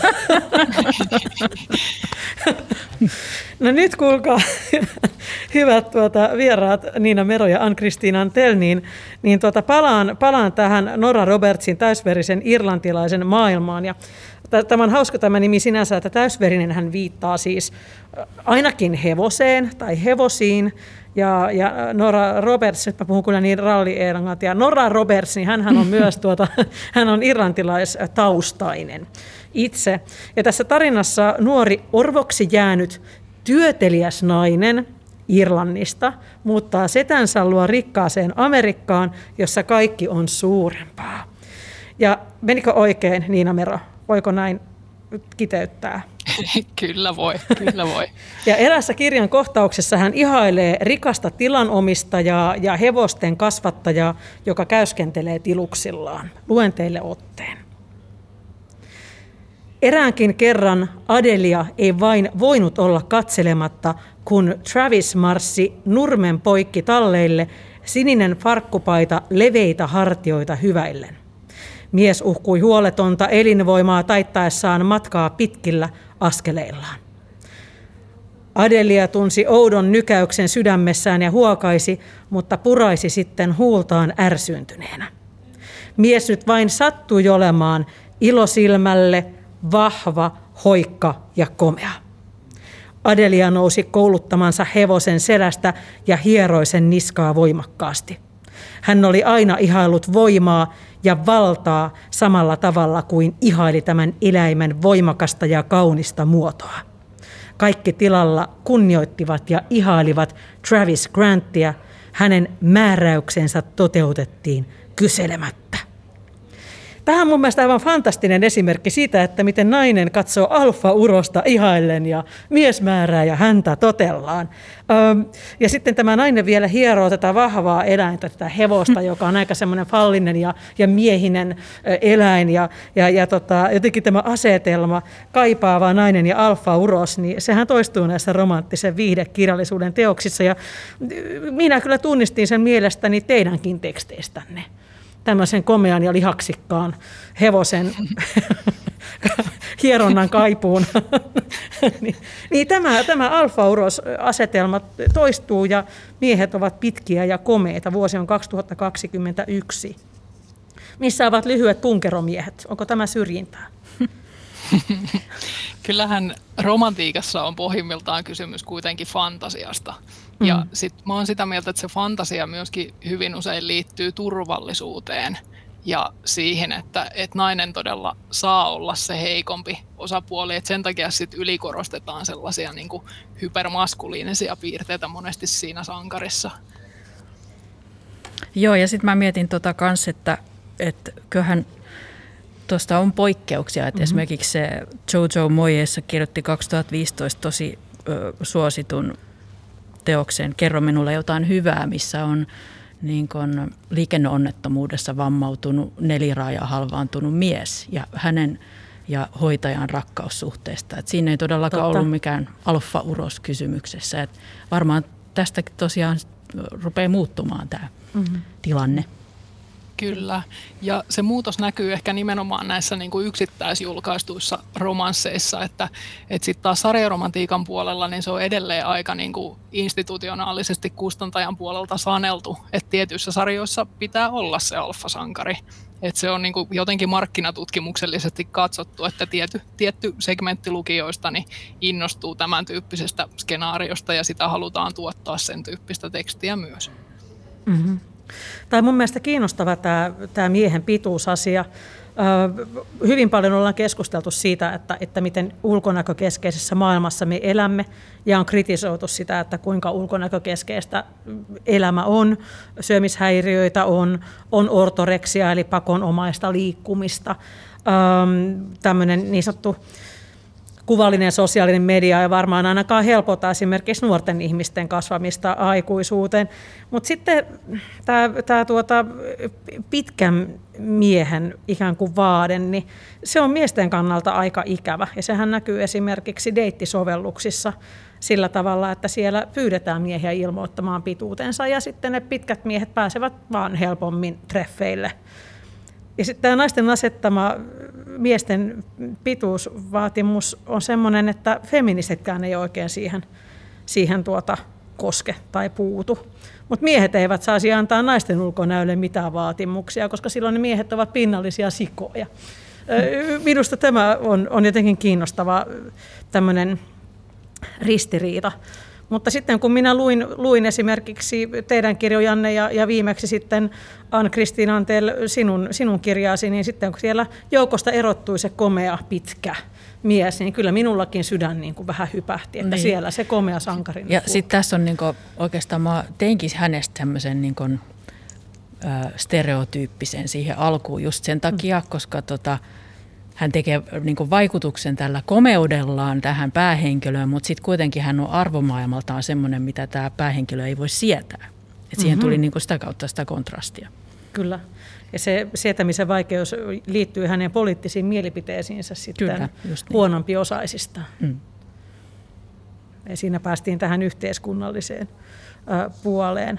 No nyt kuulkaa, hyvät tuota, vieraat Niina Mero ja Ann-Kristiina Antell, niin, niin tuota, palaan, palaan tähän Nora Robertsin täysverisen irlantilaisen maailmaan. Ja tämä on hauska tämä nimi sinänsä, että täysverinen hän viittaa siis ainakin hevoseen tai hevosiin. Ja, ja Nora Roberts, nyt mä puhun kyllä niin ralli-englantia, Nora Roberts, niin hänhän on myös tuota, hän on irlantilaistaustainen itse. Ja tässä tarinassa nuori orvoksi jäänyt työteliäs nainen Irlannista muuttaa setänsä luo rikkaaseen Amerikkaan, jossa kaikki on suurempaa. Ja menikö oikein, Niina Mero? Voiko näin kiteyttää? Kyllä voi, kyllä voi. Ja erässä kirjan kohtauksessa hän ihailee rikasta tilanomistajaa ja hevosten kasvattajaa, joka käyskentelee tiluksillaan. Luen teille otteen. Eräänkin kerran Adelia ei vain voinut olla katselematta, kun Travis marssi nurmen poikki talleille, sininen farkkupaita leveitä hartioita hyväillen. Mies uhkui huoletonta elinvoimaa taittaessaan matkaa pitkillä askeleillaan. Adelia tunsi oudon nykäyksen sydämessään ja huokaisi, mutta puraisi sitten huultaan ärsyyntyneenä. Mies nyt vain sattui olemaan ilosilmälle, vahva, hoikka ja komea. Adelia nousi kouluttamansa hevosen selästä ja hieroi sen niskaa voimakkaasti. Hän oli aina ihaillut voimaa ja valtaa samalla tavalla kuin ihaili tämän eläimen voimakasta ja kaunista muotoa. Kaikki tilalla kunnioittivat ja ihailivat Travis Grantia. Hänen määräyksensä toteutettiin kyselemättä. Tämä on mun mielestä aivan fantastinen esimerkki siitä, että miten nainen katsoo alfa-urosta ihaillen ja mies määrää ja häntä totellaan. Ja sitten tämä nainen vielä hieroo tätä vahvaa eläintä, tätä hevosta, joka on aika semmoinen fallinen ja, ja miehinen eläin. Ja, ja, ja tota, jotenkin tämä asetelma, kaipaava nainen ja alfa-uros, niin sehän toistuu näissä romanttisen viihdekirjallisuuden teoksissa. Ja minä kyllä tunnistin sen mielestäni teidänkin teksteistänne. Tämmöisen komean ja lihaksikkaan hevosen hieronnan kaipuun. niin, niin tämä, tämä alfa-uros-asetelma toistuu ja miehet ovat pitkiä ja komeita. Vuosi on kaksituhattakaksikymmentäyksi. Missä ovat lyhyet punkeromiehet? Onko tämä syrjintää? Kyllähän romantiikassa on pohjimmiltaan kysymys kuitenkin fantasiasta. Ja mm. sit mä oon sitä mieltä, että se fantasia myöskin hyvin usein liittyy turvallisuuteen ja siihen, että, että nainen todella saa olla se heikompi osapuoli. Et sen takia sit ylikorostetaan sellaisia niin kuin hypermaskuliinisia piirteitä monesti siinä sankarissa. Joo, ja sitten mä mietin tota kans, että, että kyllähän tuosta on poikkeuksia. Että mm-hmm. esimerkiksi se Jojo Moyes kirjoitti kaksituhattaviisitoista tosi ö, suositun teoksen Kerro minulle jotain hyvää, missä on niin kun liikenneonnettomuudessa vammautunut neliraaja halvaantunut mies ja hänen ja hoitajan rakkaussuhteesta. Et siinä ei todellakaan Totta. ollut mikään alfa-uros kysymyksessä. Et varmaan tästäkin tosiaan rupeaa muuttumaan tämä mm-hmm. tilanne. Kyllä, ja se muutos näkyy ehkä nimenomaan näissä niin kuin yksittäisjulkaistuissa romansseissa, että, että sitten taas sarjaromantiikan puolella niin se on edelleen aika niin kuin institutionaalisesti kustantajan puolelta saneltu, että tietyissä sarjoissa pitää olla se alfasankari. Että se on niin kuin jotenkin markkinatutkimuksellisesti katsottu, että tiety, tietty segmentti lukijoista niin innostuu tämän tyyppisestä skenaariosta ja sitä halutaan tuottaa sen tyyppistä tekstiä myös. Mm-hmm. Tämä on mun mielestä kiinnostava tämä, tämä miehen pituusasia. Hyvin paljon ollaan keskusteltu siitä, että, että miten ulkonäkökeskeisessä maailmassa me elämme ja on kritisoitu sitä, että kuinka ulkonäkökeskeistä elämä on. Syömishäiriöitä on, on ortoreksia eli pakonomaista liikkumista, tämmöinen niin sanottu kuvallinen sosiaalinen media ei varmaan ainakaan helpota esimerkiksi nuorten ihmisten kasvamista aikuisuuteen. Mutta sitten tämä tuota, pitkän miehen ikään kuin vaade, niin se on miesten kannalta aika ikävä. Ja sehän näkyy esimerkiksi deittisovelluksissa sillä tavalla, että siellä pyydetään miehiä ilmoittamaan pituutensa ja sitten ne pitkät miehet pääsevät vaan helpommin treffeille. Ja sitten tämä naisten asettama miesten pituusvaatimus on sellainen, että feministitkään ei oikein siihen, siihen tuota koske tai puutu. Mutta miehet eivät saisi antaa naisten ulkonäölle mitään vaatimuksia, koska silloin ne miehet ovat pinnallisia sikoja. Minusta tämä on, on jotenkin kiinnostava tämmöinen ristiriita. Mutta sitten kun minä luin, luin esimerkiksi teidän kirjojanne ja, ja viimeksi sitten Ann-Kristin Antel sinun, sinun kirjaasi, niin sitten kun siellä joukosta erottui se komea pitkä mies, niin kyllä minullakin sydän niin kuin vähän hypähti, että niin. Siellä se komea sankari. Ja sitten tässä on niin kuin, oikeastaan mä teinkin hänestä tämmöisen niin kuin, ä, stereotyyppisen siihen alkuun just sen takia, mm. koska tota, hän tekee niin kuin vaikutuksen tällä komeudellaan tähän päähenkilöön, mutta sitten kuitenkin hän on arvomaailmaltaan semmoinen, mitä tämä päähenkilö ei voi sietää. Et siihen mm-hmm. tuli niin kuin sitä kautta sitä kontrastia. Kyllä. Ja se sietämisen vaikeus liittyy hänen poliittisiin mielipiteisiinsä sitten Kyllä, niin. huonompiosaisista. Mm. Ja siinä päästiin tähän yhteiskunnalliseen äh, puoleen.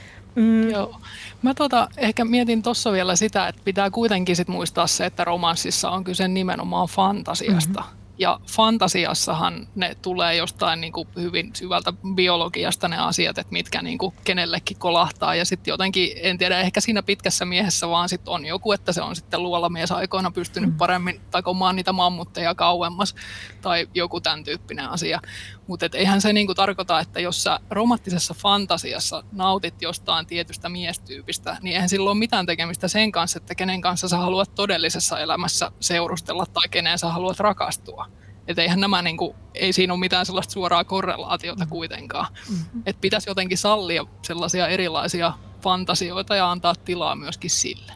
Mm. Joo. Mä tota, ehkä mietin tuossa vielä sitä, että pitää kuitenkin sit muistaa se, että romanssissa on kyse nimenomaan fantasiasta. Mm-hmm. Ja fantasiassahan ne tulee jostain niin kuin hyvin syvältä biologiasta ne asiat, että mitkä niin kuin kenellekin kolahtaa. Ja sitten jotenkin, en tiedä, ehkä siinä pitkässä miehessä vaan sit on joku, että se on sitten luolamies aikoina pystynyt paremmin takomaan niitä mammutteja kauemmas. Tai joku tämän tyyppinen asia. Mutta eihän se niin kuin tarkoita, että jos sä romanttisessa fantasiassa nautit jostain tietystä miestyypistä, niin eihän sillä ole mitään tekemistä sen kanssa, että kenen kanssa sä haluat todellisessa elämässä seurustella tai kenen sä haluat rakastua. Että eihän nämä, niin kuin, ei siinä ole mitään sellaista suoraa korrelaatiota kuitenkaan. Mm-hmm. Että pitäisi jotenkin sallia sellaisia erilaisia fantasioita ja antaa tilaa myöskin sille.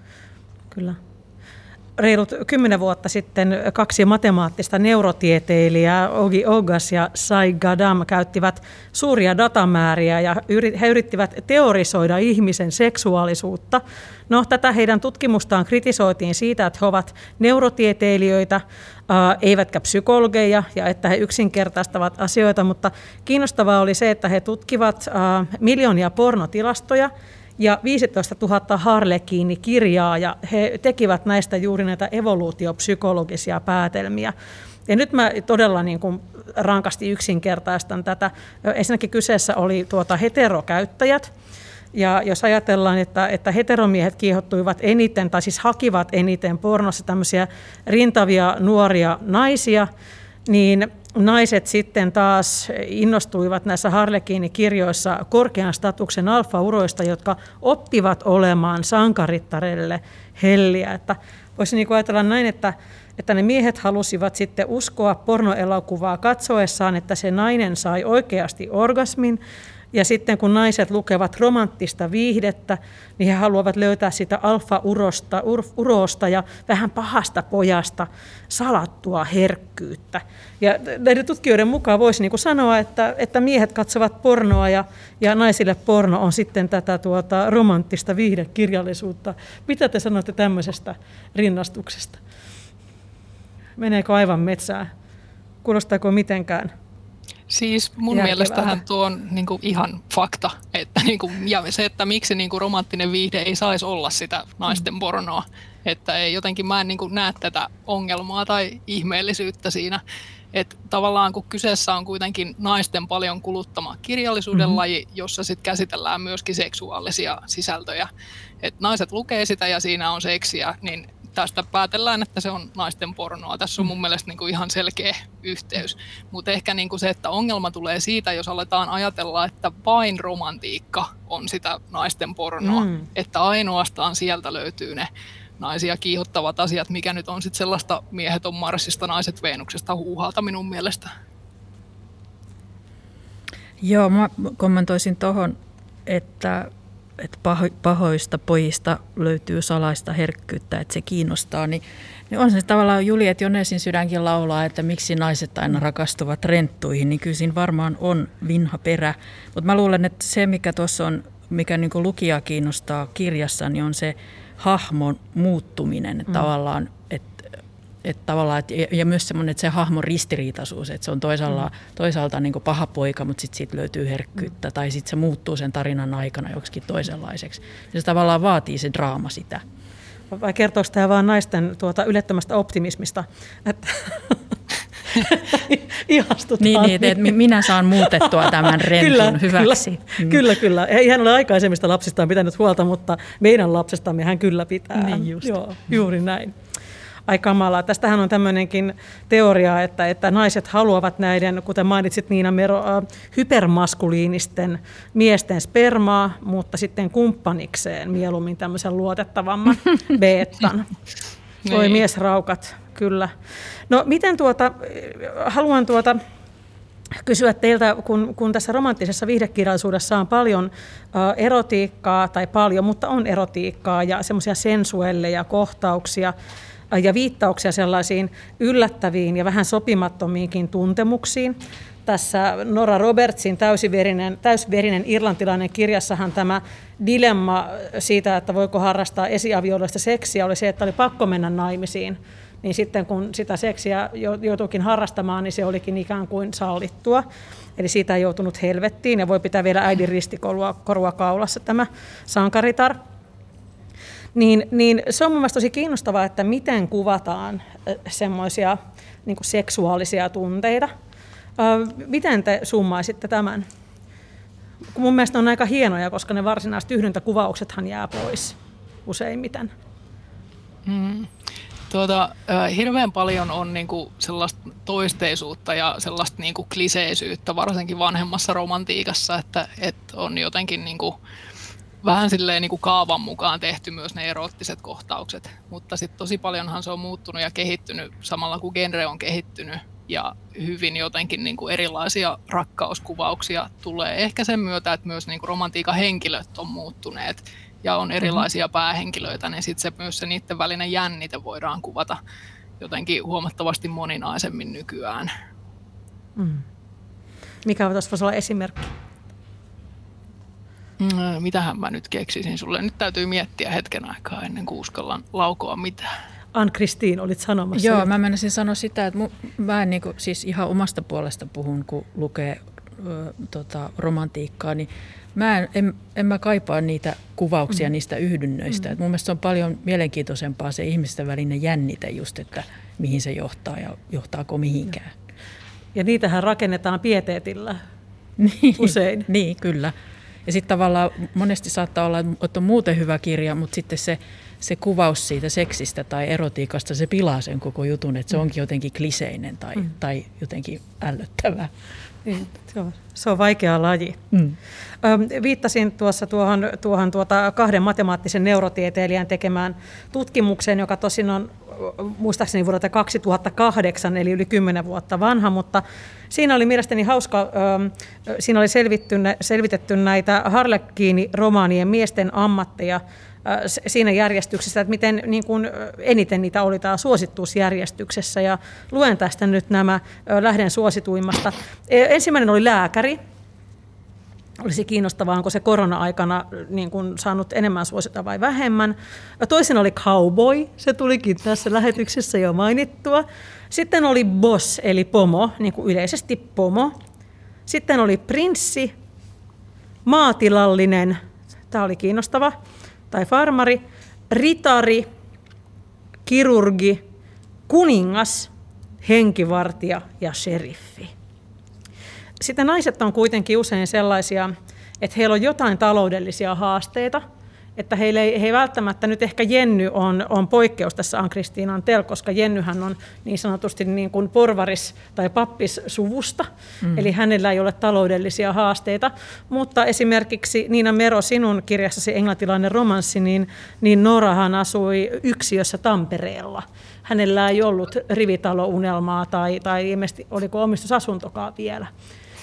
Kyllä. Reilut kymmenen vuotta sitten kaksi matemaattista neurotieteilijää, Ogi Ogas ja Sai Gadam, käyttivät suuria datamääriä ja he yrittivät teorisoida ihmisen seksuaalisuutta. No, tätä heidän tutkimustaan kritisoitiin siitä, että he ovat neurotieteilijöitä, eivätkä psykologeja ja että he yksinkertaistavat asioita, mutta kiinnostavaa oli se, että he tutkivat miljoonia pornotilastoja ja viisitoistatuhatta harlekiinikirjaa, ja he tekivät näistä juuri näitä evoluutiopsykologisia päätelmiä. Ja nyt mä todella niin kuin rankasti yksinkertaistan tätä. Ensinnäkin kyseessä oli tuota heterokäyttäjät, ja jos ajatellaan, että, että heteromiehet kiihottuivat eniten, tai siis hakivat eniten pornossa tämmöisiä rintavia nuoria naisia, niin naiset sitten taas innostuivat näissä harlekiinikirjoissa korkean statuksen alfauroista, jotka oppivat olemaan sankarittarelle helliä. Että voisi niin kuin ajatella näin, että, että ne miehet halusivat sitten uskoa pornoelokuvaa katsoessaan, että se nainen sai oikeasti orgasmin. Ja sitten kun naiset lukevat romanttista viihdettä, niin he haluavat löytää sitä alfa-urosta urosta ja vähän pahasta pojasta salattua herkkyyttä. Ja näiden tutkijoiden mukaan voisi niin kuin sanoa, että, että miehet katsovat pornoa ja, ja naisille porno on sitten tätä tuota romanttista viihdekirjallisuutta. Mitä te sanotte tämmöisestä rinnastuksesta? Meneekö aivan metsään? Kuulostaako mitenkään? Siis mun järkevää. Mielestähän tuo on niin kuin ihan fakta, että niin kuin, ja se, että miksi niin kuin romanttinen viihde ei saisi olla sitä naisten pornoa, että ei jotenkin mä en niin kuin näe tätä ongelmaa tai ihmeellisyyttä siinä, että tavallaan kun kyseessä on kuitenkin naisten paljon kuluttama kirjallisuuden mm-hmm. laji, jossa sitten käsitellään myöskin seksuaalisia sisältöjä, että naiset lukee sitä ja siinä on seksiä, niin tästä päätellään, että se on naisten pornoa. Tässä on mun mielestä niin kuin ihan selkeä yhteys. Mutta ehkä niin kuin se, että ongelma tulee siitä, jos aletaan ajatella, että vain romantiikka on sitä naisten pornoa. Mm. Että ainoastaan sieltä löytyy ne naisia kiihottavat asiat, mikä nyt on sitten sellaista miehet on Marsista, naiset Veenuksesta huuhaalta minun mielestä. Joo, mä kommentoisin tuohon, että että pahoista pojista löytyy salaista herkkyyttä, että se kiinnostaa, niin, niin on se tavallaan Juliet Jonesin sydänkin laulaa, että miksi naiset aina rakastuvat renttuihin, niin kyllä siinä varmaan on vinha perä. Mutta mä luulen, että se mikä tuossa on, mikä niin kuin lukijaa kiinnostaa kirjassa, niin on se hahmon muuttuminen, että mm. tavallaan, että Että tavallaan, et, ja myös semmoinen, että se hahmon ristiriitaisuus, että se on toisaalta, mm. toisaalta niin kuin paha poika, mutta sitten siitä löytyy herkkyyttä, mm. tai sitten se muuttuu sen tarinan aikana joksikin toisenlaiseksi. Ja se tavallaan vaatii se draama sitä. Vai kertooko tämä vaan naisten tuota ylettömästä optimismista, että ihastutaan? Niin, niin, että minä saan muutettua tämän rentun kyllä, hyväksi. Kyllä, mm. kyllä, kyllä. Ei hän ole aikaisemmista lapsistaan pitänyt huolta, mutta meidän lapsestamme hän kyllä pitää. Niin just. Joo, juuri näin. Ai kamalaa. Tästähän on tämmöinenkin teoria, että, että naiset haluavat näiden, kuten mainitsit Niina Mero, äh, hypermaskuliinisten miesten spermaa, mutta sitten kumppanikseen mieluummin tämmöisen luotettavamman beettan. Toi miesraukat, kyllä. No miten tuota, haluan tuota kysyä teiltä, kun, kun tässä romanttisessa viihdekirjallisuudessa on paljon äh, erotiikkaa, tai paljon, mutta on erotiikkaa ja semmoisia sensuelleja kohtauksia, ja viittauksia sellaisiin yllättäviin ja vähän sopimattomiinkin tuntemuksiin. Tässä Nora Robertsin täysverinen, täysverinen irlantilainen kirjassahan tämä dilemma siitä, että voiko harrastaa esiavioliitollista seksiä, oli se, että oli pakko mennä naimisiin. Niin sitten kun sitä seksiä joutuikin harrastamaan, niin se olikin ikään kuin sallittua. Eli siitä ei joutunut helvettiin ja voi pitää vielä äidin ristikorua kaulassa tämä sankaritar. Niin, niin se on mun mielestä tosi kiinnostavaa, että miten kuvataan semmoisia niin kuin seksuaalisia tunteita. Miten te summaisitte tämän? Mun mielestä ne on aika hienoja, koska ne varsinaiset yhdyntäkuvauksethan jää pois useimmiten. Mm. Tuota, äh, hirveän paljon on niinku sellaista toisteisuutta ja sellaista niinku kliseisyyttä, varsinkin vanhemmassa romantiikassa, että, että on jotenkin niinku vähän silleen niin kuin kaavan mukaan tehty myös ne eroottiset kohtaukset, mutta sitten tosi paljonhan se on muuttunut ja kehittynyt samalla kun genre on kehittynyt ja hyvin jotenkin niin kuin erilaisia rakkauskuvauksia tulee. Ehkä sen myötä, että myös niin kuin romantiikan henkilöt on muuttuneet ja on erilaisia mm-hmm. päähenkilöitä, niin sitten se, myös se niiden välinen jännite voidaan kuvata jotenkin huomattavasti moninaisemmin nykyään. Mm. Mikä tuossa voisi olla esimerkki? Mitähän mä nyt keksisin sulle? Nyt täytyy miettiä hetken aikaa ennen kuin uskallan laukoa mitään. Ann-Kristiin, olit sanomassa. Joo, mä menisin sanoa sitä, että mu, mä en niin kuin, siis ihan omasta puolesta puhun, kun lukee ö, tota, romantiikkaa, niin mä en, en, en mä kaipaa niitä kuvauksia mm. niistä yhdynnöistä. Mm. Et mun mielestä se on paljon mielenkiintoisempaa se ihmisten välinen jännite just, että mihin se johtaa ja johtaako mihinkään. Ja niitähän rakennetaan pieteetillä niin, usein. Niin, kyllä. Ja sitten tavallaan monesti saattaa olla, että on muuten hyvä kirja, mutta sitten se, se kuvaus siitä seksistä tai erotiikasta, se pilaa sen koko jutun, että se onkin jotenkin kliseinen tai, mm. tai jotenkin ällöttävää. Niin, se, on, se on vaikea laji. Mm. Viittasin tuossa tuohon, tuohon tuota kahden matemaattisen neurotieteilijän tekemään tutkimukseen, joka tosin on muistaakseni vuodelta kaksituhattakahdeksan, eli yli kymmenen vuotta vanha, mutta siinä oli mielestäni hauska, siinä oli selvitetty näitä Harlekiini-romaanien miesten ammatteja siinä järjestyksessä, että miten niin kuin eniten niitä oli tämä suosittuusjärjestyksessä, ja luen tästä nyt nämä, lähden suosituimmasta. Ensimmäinen oli lääkäri. Olisi kiinnostavaa, onko se korona-aikana niin kuin saanut enemmän suosiota vai vähemmän. Toisen oli cowboy, se tulikin tässä lähetyksessä jo mainittua. Sitten oli boss, eli pomo, niin kuin yleisesti pomo. Sitten oli prinssi, maatilallinen, tämä oli kiinnostava, tai farmari, ritari, kirurgi, kuningas, henkivartija ja sheriffi. Sitten naiset on kuitenkin usein sellaisia, että heillä on jotain taloudellisia haasteita, että heille ei, he ei välttämättä, nyt ehkä Jenny on, on poikkeus tässä Ann-Kristiina Antell, koska Jennyhän on niin sanotusti niin kuin porvaris- tai pappissuvusta, mm. eli hänellä ei ole taloudellisia haasteita, mutta esimerkiksi Niina Mero, sinun kirjassasi Englantilainen romanssi, niin, niin Norahan asui yksiössä Tampereella. Hänellä ei ollut rivitalounelmaa tai, tai ilmeisesti oliko omistusasuntokaan vielä.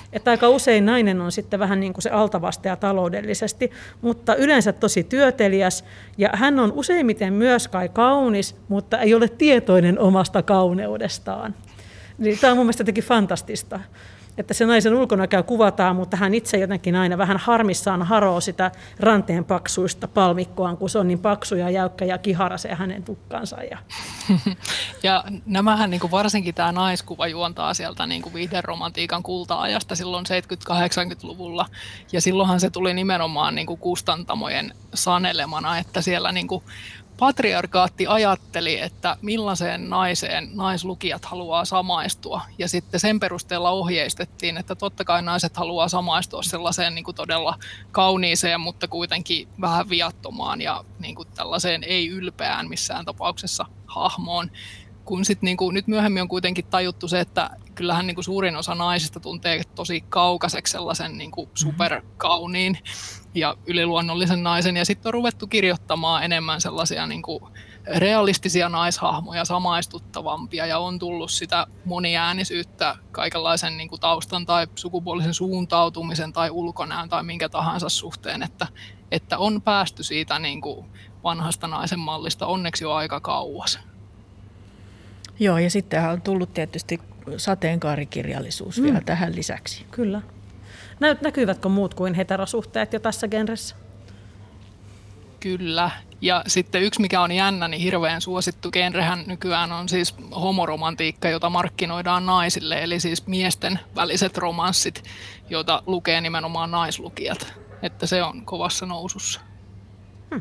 Että aika usein nainen on sitten vähän niin kuin se altavastaja taloudellisesti, mutta yleensä tosi työteliäs ja hän on useimmiten myös kai kaunis, mutta ei ole tietoinen omasta kauneudestaan. Niin tämä on mun mielestä jotenkin fantastista, että se naisen ulkonäköä kuvataan, mutta hän itse jotenkin aina vähän harmissaan haroo sitä ranteen paksuista palmikkoaan, kun se on niin paksu ja jäykkä ja kihara se hänen tukkansa. Ja, ja nämähän niin kuin varsinkin tämä naiskuva juontaa sieltä niin kuin viihderomantiikan kulta-ajasta silloin seitsemänkymmentä-kahdeksankymmentäluvulla. Ja silloinhan se tuli nimenomaan niin kuin kustantamojen sanelemana, että siellä niin kuin patriarkaatti ajatteli, että millaiseen naiseen naislukijat haluaa samaistua, ja sitten sen perusteella ohjeistettiin, että totta kai naiset haluaa samaistua sellaiseen niin kuin todella kauniiseen, mutta kuitenkin vähän viattomaan ja niin kuin tällaiseen ei ylpeään missään tapauksessa hahmoon. Kun sit niin kuin, nyt myöhemmin on kuitenkin tajuttu se, että kyllähän niin kuin suurin osa naisista tuntee tosi kaukaiseksi sellaisen niin kuin superkauniin ja yliluonnollisen naisen, ja sitten on ruvettu kirjoittamaan enemmän sellaisia niin kuin realistisia naishahmoja, samaistuttavampia, ja on tullut sitä moniäänisyyttä kaikenlaisen niin kuin taustan tai sukupuolisen suuntautumisen tai ulkonäön tai minkä tahansa suhteen, että, että on päästy siitä niin kuin vanhasta naisen mallista onneksi jo aika kauas. Joo, ja sittenhän on tullut tietysti sateenkaarikirjallisuus mm. vielä tähän lisäksi. Kyllä. Näkyvätkö muut kuin heterosuhteet jo tässä genressä? Kyllä. Ja sitten yksi, mikä on jännä, niin hirveän suosittu genrehän nykyään on siis homoromantiikka, jota markkinoidaan naisille, eli siis miesten väliset romanssit, joita lukee nimenomaan naislukijat. Että se on kovassa nousussa. Hmm.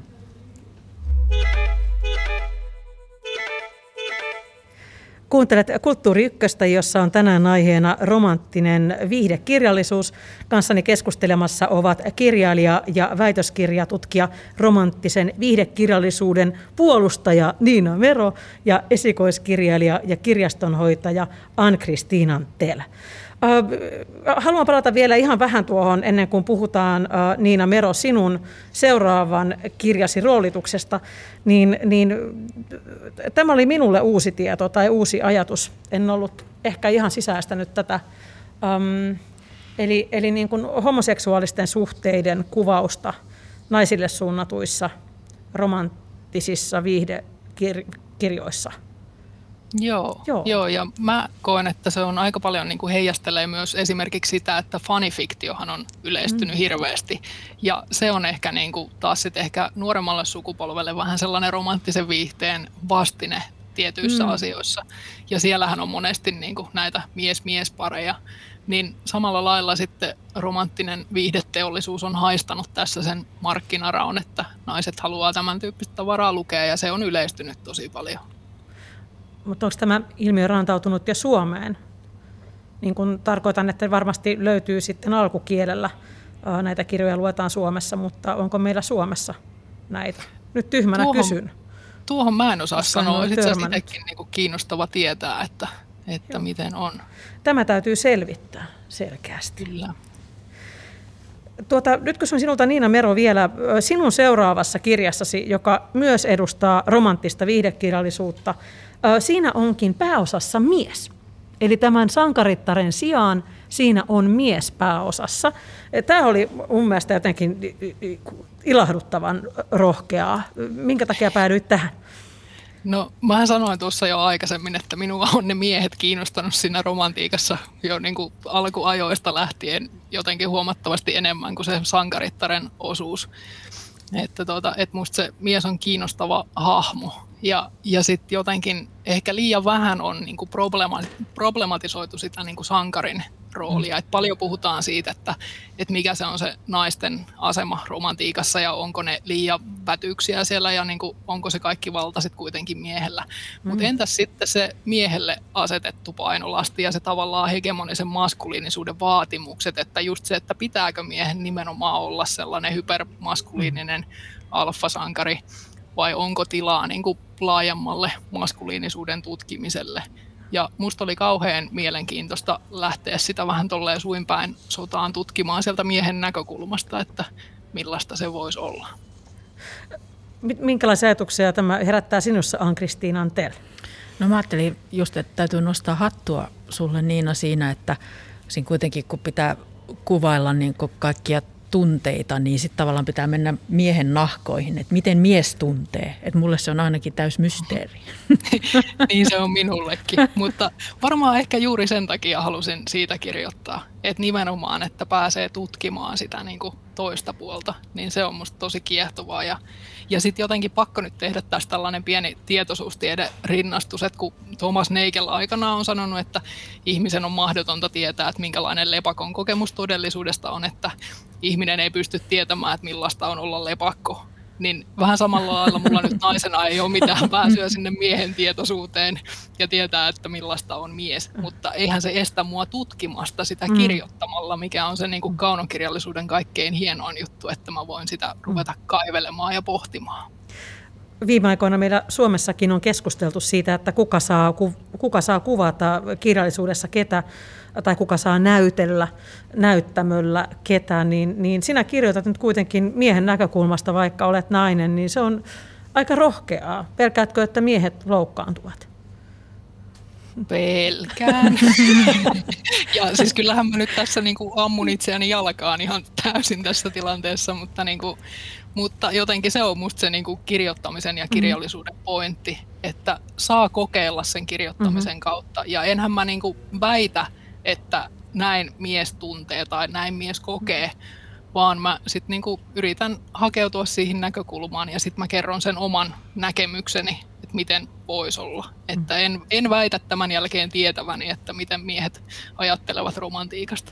Kuuntelet Kulttuuri Ykköstä, jossa on tänään aiheena romanttinen viihdekirjallisuus. Kanssani keskustelemassa ovat kirjailija ja väitöskirjatutkija, romanttisen viihdekirjallisuuden puolustaja Niina Mero ja esikoiskirjailija ja kirjastonhoitaja Ann-Kristiina Tell. Haluan palata vielä ihan vähän tuohon, ennen kuin puhutaan, Niina Mero, sinun seuraavan kirjasi roolituksesta, niin, niin tämä oli minulle uusi tieto tai uusi ajatus. En ollut ehkä ihan sisäistänyt tätä. Um, eli eli niin kuin homoseksuaalisten suhteiden kuvausta naisille suunnatuissa romanttisissa viihdekirjoissa. Joo, joo. joo, ja mä koen, että se on aika paljon niin kuin heijastelee myös esimerkiksi sitä, että fanifiktiohan on yleistynyt mm. hirveästi. Ja se on ehkä niin kuin, taas sit ehkä nuoremmalle sukupolvelle vähän sellainen romanttisen viihteen vastine tietyissä mm. asioissa. Ja siellähän on monesti niin kuin näitä mies-mies-pareja. Niin samalla lailla sitten romanttinen viihdeteollisuus on haistanut tässä sen markkinaraon, että naiset haluaa tämän tyyppistä tavaraa lukea, ja se on yleistynyt tosi paljon. Mutta onko tämä ilmiö rantautunut jo Suomeen? Niin kun tarkoitan, että varmasti löytyy sitten alkukielellä. Näitä kirjoja luetaan Suomessa, mutta onko meillä Suomessa näitä? Nyt tyhmänä tuohon, kysyn. Tuohon mä en osaa sanoa. Olisi itse asiassa itsekin niin kiinnostava tietää, että, että miten on. Tämä täytyy selvittää selkeästi. Kyllä. Tuota, nyt kysyn sinulta, Niina Mero, vielä sinun seuraavassa kirjassasi, joka myös edustaa romanttista viihdekirjallisuutta. Siinä onkin pääosassa mies. Eli tämän sankarittaren sijaan siinä on mies pääosassa. Tämä oli mun mielestä jotenkin ilahduttavan rohkeaa. Minkä takia päädyit tähän? No, mä sanoin tuossa jo aikaisemmin, että minua on ne miehet kiinnostanut siinä romantiikassa jo niin kuin alkuajoista lähtien jotenkin huomattavasti enemmän kuin se sankarittaren osuus. Että tuota, et musta se mies on kiinnostava hahmo. Ja, ja sitten jotenkin ehkä liian vähän on niinku problema, problematisoitu sitä niinku sankarin roolia. Et paljon puhutaan siitä, että et mikä se on se naisten asema romantiikassa ja onko ne liian vätyksiä siellä ja niinku, onko se kaikki valta sitten kuitenkin miehellä. Mutta mm. entäs sitten se miehelle asetettu painolasti ja se tavallaan hegemonisen maskuliinisuuden vaatimukset, että just se, että pitääkö miehen nimenomaan olla sellainen hypermaskuliininen mm. alfasankari, vai onko tilaa niin kuin laajemmalle maskuliinisuuden tutkimiselle. Ja musta oli kauhean mielenkiintoista lähteä sitä vähän tolleen suinpäin sotaan tutkimaan sieltä miehen näkökulmasta, että millaista se voisi olla. Minkälaisia ajatuksia tämä herättää sinussa, Ann-Kristiina Tell? No mä ajattelin just, että täytyy nostaa hattua sulle, Niina, siinä, että siinä kuitenkin kun pitää kuvailla niin kuin kaikkia tunteita, niin sitten tavallaan pitää mennä miehen nahkoihin, että miten mies tuntee. Että mulle se on ainakin täys mysteeri. Niin se on minullekin, mutta varmaan ehkä juuri sen takia halusin siitä kirjoittaa. Että nimenomaan, että pääsee tutkimaan sitä niin kuin toista puolta, niin se on musta tosi kiehtovaa. Ja, ja sitten jotenkin pakko nyt tehdä tästä tällainen pieni tietoisuustiede rinnastus, että kun Thomas Nagel aikanaan on sanonut, että ihmisen on mahdotonta tietää, että minkälainen lepakon kokemus todellisuudesta on, että ihminen ei pysty tietämään, että millaista on olla lepakko. Niin vähän samalla lailla mulla nyt naisena ei ole mitään pääsyä sinne miehen tietoisuuteen ja tietää, että millaista on mies. Mutta eihän se estä mua tutkimasta sitä kirjoittamalla, mikä on se niin kuin kaunokirjallisuuden kaikkein hienoin juttu, että mä voin sitä ruveta kaivelemaan ja pohtimaan. Viime aikoina meillä Suomessakin on keskusteltu siitä, että kuka saa, kuka saa kuvata kirjallisuudessa ketä tai kuka saa näytellä näyttämöllä ketä, niin, niin sinä kirjoitat nyt kuitenkin miehen näkökulmasta, vaikka olet nainen, niin se on aika rohkeaa. Pelkäätkö, että miehet loukkaantuvat? Pelkään. Ja siis kyllähän mä nyt tässä niin kuin ammun itseäni jalkaan ihan täysin tässä tilanteessa, mutta, niin kuin, mutta jotenkin se on musta se niin kuin kirjoittamisen ja kirjallisuuden pointti, että saa kokeilla sen kirjoittamisen mm-hmm. kautta. Ja enhän mä niin kuin väitä, että näin mies tuntee tai näin mies kokee, vaan mä sitten niinku yritän hakeutua siihen näkökulmaan ja sitten mä kerron sen oman näkemykseni, että miten voisi olla. Että en, en väitä tämän jälkeen tietäväni, että miten miehet ajattelevat romantiikasta.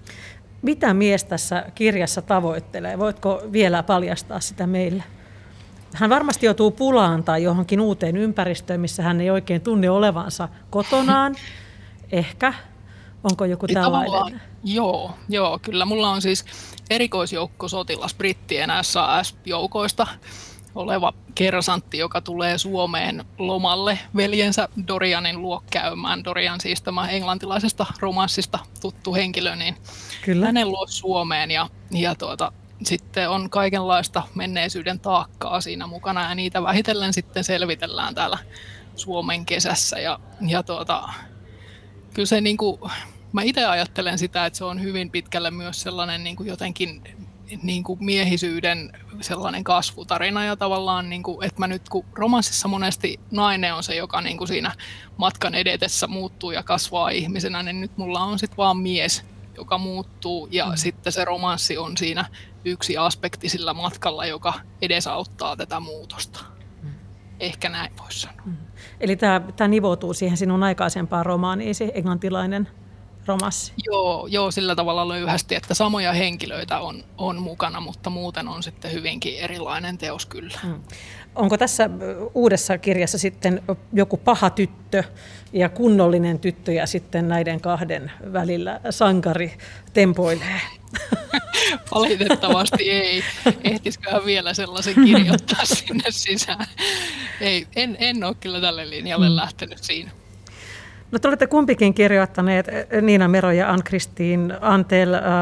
Mitä mies tässä kirjassa tavoittelee? Voitko vielä paljastaa sitä meille? Hän varmasti joutuu pulaan tai johonkin uuteen ympäristöön, missä hän ei oikein tunne olevansa kotonaan. Ehkä. Onko joku tällainen? Joo, joo, kyllä. Mulla on siis erikoisjoukko sotilas brittien S A S-joukoista oleva kersantti, joka tulee Suomeen lomalle veljensä Dorianin luo käymään. Dorian siis tämä englantilaisesta romanssista tuttu henkilö, niin kyllä. Hänen luo Suomeen ja, ja tuota, sitten on kaikenlaista menneisyyden taakkaa siinä mukana ja niitä vähitellen sitten selvitellään täällä Suomen kesässä ja, ja tuota, kyllä se niin kuin, mä itse ajattelen sitä, että se on hyvin pitkälle myös sellainen niin kuin jotenkin niin kuin miehisyyden sellainen kasvutarina ja tavallaan, niin kuin, että mä nyt kun romanssissa monesti nainen on se, joka niin kuin siinä matkan edetessä muuttuu ja kasvaa ihmisenä, niin nyt mulla on sitten vaan mies, joka muuttuu ja mm. sitten se romanssi on siinä yksi aspekti sillä matkalla, joka edesauttaa tätä muutosta. Mm. Ehkä näin voisi sanoa. Mm. Eli tämä, tämä nivoutuu siihen sinun aikaisempaan romaaniin, se englantilainen romanssi. Joo, joo, sillä tavalla löyhästi, että samoja henkilöitä on, on mukana, mutta muuten on sitten hyvinkin erilainen teos kyllä. Mm. Onko tässä uudessa kirjassa sitten joku paha tyttö ja kunnollinen tyttö ja sitten näiden kahden välillä sankari tempoilee? Valitettavasti ei. Ehtisiköhän vielä sellaisen kirjoittaa sinne sisään. Ei, en, en ole kyllä tälle linjalle mm. lähtenyt siinä. No te olette kumpikin kirjoittaneet, Niina Mero ja Ann-Kristiin Antel, äh,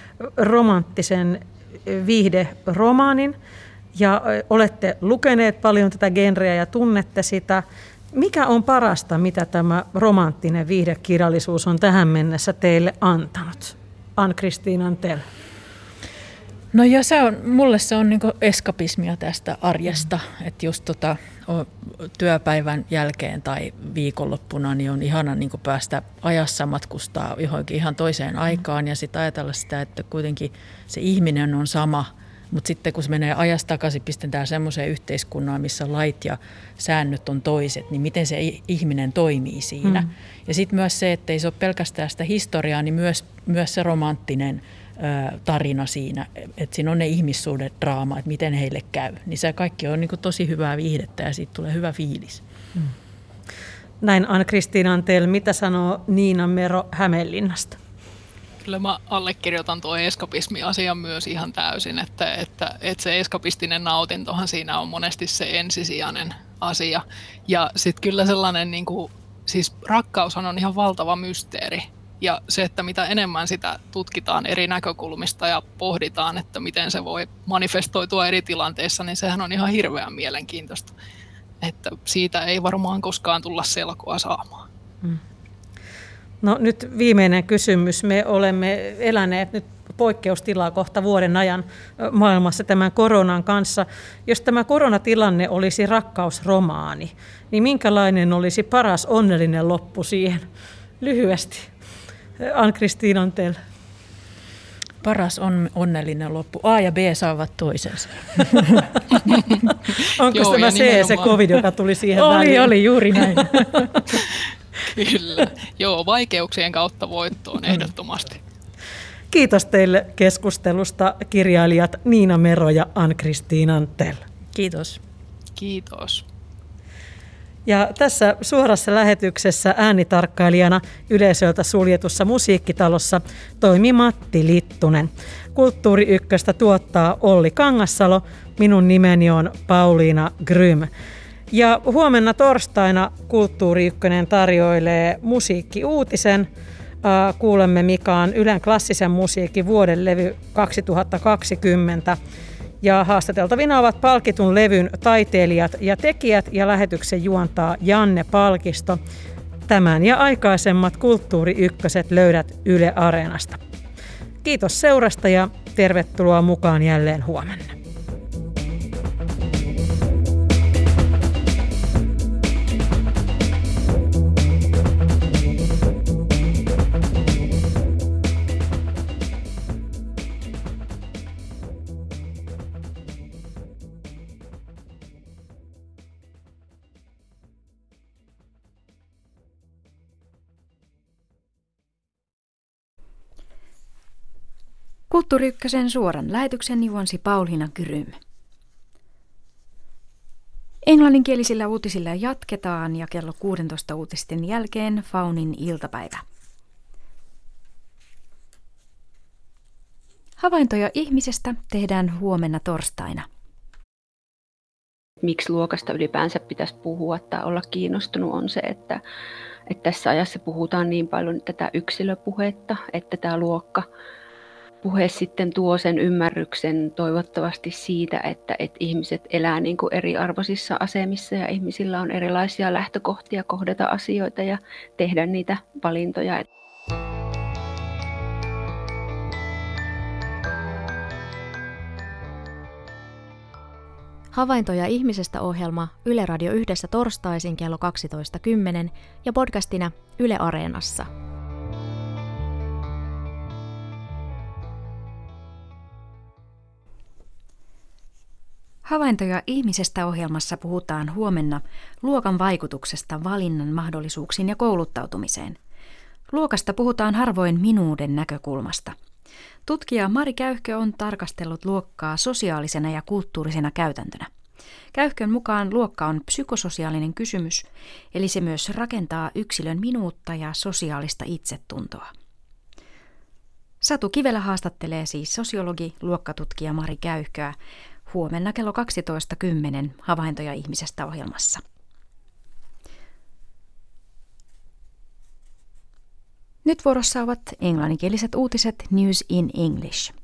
romanttisen viihderomaanin ja äh, olette lukeneet paljon tätä genreä ja tunnette sitä. Mikä on parasta, mitä tämä romanttinen viihdekirjallisuus on tähän mennessä teille antanut? Ann-Kristiin Antel. No ja se on, mulle se on niinku eskapismia tästä arjesta, että just tota, työpäivän jälkeen tai viikonloppuna niin on ihana niinku päästä ajassa matkustaa johonkin ihan toiseen aikaan ja sitten ajatella sitä, että kuitenkin se ihminen on sama, mutta sitten kun se menee ajasta takaisin, pistetään semmoiseen yhteiskuntaan, missä lait ja säännöt on toiset, niin miten se ihminen toimii siinä. Mm. Ja sitten myös se, että ei se ole pelkästään sitä historiaa, niin myös, myös se romanttinen tarina siinä, että siinä on ne ihmissuhdedraama, että miten heille käy. Niin se kaikki on niin kuin tosi hyvää viihdettä ja siitä tulee hyvä fiilis. Hmm. Näin Ann-Kristiin Antel, mitä sanoo Niina Mero Hämeenlinnasta? Kyllä mä allekirjoitan tuo eskapismi-asian myös ihan täysin, että, että, että se eskapistinen nautintohan siinä on monesti se ensisijainen asia. Ja sitten kyllä sellainen, niin kuin, siis rakkaushan on ihan valtava mysteeri. Ja se, että mitä enemmän sitä tutkitaan eri näkökulmista ja pohditaan, että miten se voi manifestoitua eri tilanteissa, niin sehän on ihan hirveän mielenkiintoista. Että siitä ei varmaan koskaan tulla selkoa saamaan. Mm. No nyt viimeinen kysymys. Me olemme eläneet nyt poikkeustilaa kohta vuoden ajan maailmassa tämän koronan kanssa. Jos tämä koronatilanne olisi rakkausromaani, niin minkälainen olisi paras onnellinen loppu siihen? Lyhyesti. Ann-Kristiin Antell. Paras on onnellinen loppu. A ja B saavat toisensa. Onko Joo, tämä ja C nimenomaan. se covid, joka tuli siihen oli, väliin? oli juuri näin. Kyllä. Joo, vaikeuksien kautta voittoon ehdottomasti. Kiitos teille keskustelusta, kirjailijat Niina Mero ja Ann-Kristiin Antell. Kiitos. Kiitos. Ja tässä suorassa lähetyksessä äänitarkkailijana Yleisöltä suljetussa musiikkitalossa toimi Matti Littunen. Kulttuuri Ykköstä tuottaa Olli Kangassalo. Minun nimeni on Pauliina Grym. Ja huomenna torstaina Kulttuuri Ykkönen tarjoilee musiikkiuutisen. Kuulemme, mikä on Ylen klassisen musiikin vuodenlevy kaksituhattakaksikymmentä. Ja haastateltavina ovat palkitun levyn taiteilijat ja tekijät, ja lähetyksen juontaa Janne Palkisto. Tämän ja aikaisemmat Kulttuuri Ykköset löydät Yle Areenasta. Kiitos seurasta ja tervetuloa mukaan jälleen huomenna. Kulttuuri Ykkösen suoran lähetyksen juonsi Pauliina Grym. Englanninkielisillä uutisilla jatketaan ja kello kuusitoista uutisten jälkeen Faunin iltapäivä. Havaintoja ihmisestä tehdään huomenna torstaina. Miksi luokasta ylipäänsä pitäisi puhua tai olla kiinnostunut on se, että, että tässä ajassa puhutaan niin paljon tätä yksilöpuhetta, että tämä luokka puhe sitten tuo sen ymmärryksen toivottavasti siitä, että, että ihmiset elää niin kuin eriarvoisissa asemissa ja ihmisillä on erilaisia lähtökohtia kohdata asioita ja tehdä niitä valintoja. Havaintoja ihmisestä -ohjelma Yle Radio yhdessä torstaisin kello kaksitoista kymmenen ja podcastina Yle Areenassa. Havaintoja ihmisestä -ohjelmassa puhutaan huomenna luokan vaikutuksesta valinnan mahdollisuuksiin ja kouluttautumiseen. Luokasta puhutaan harvoin minuuden näkökulmasta. Tutkija Mari Käyhkö on tarkastellut luokkaa sosiaalisena ja kulttuurisena käytäntönä. Käyhkön mukaan luokka on psykososiaalinen kysymys, eli se myös rakentaa yksilön minuutta ja sosiaalista itsetuntoa. Satu Kivelä haastattelee siis sosiologi, luokkatutkija Mari Käyhköä huomenna kello kaksitoista kymmenen Havaintoja ihmisestä -ohjelmassa. Nyt vuorossa ovat englanninkieliset uutiset News in English.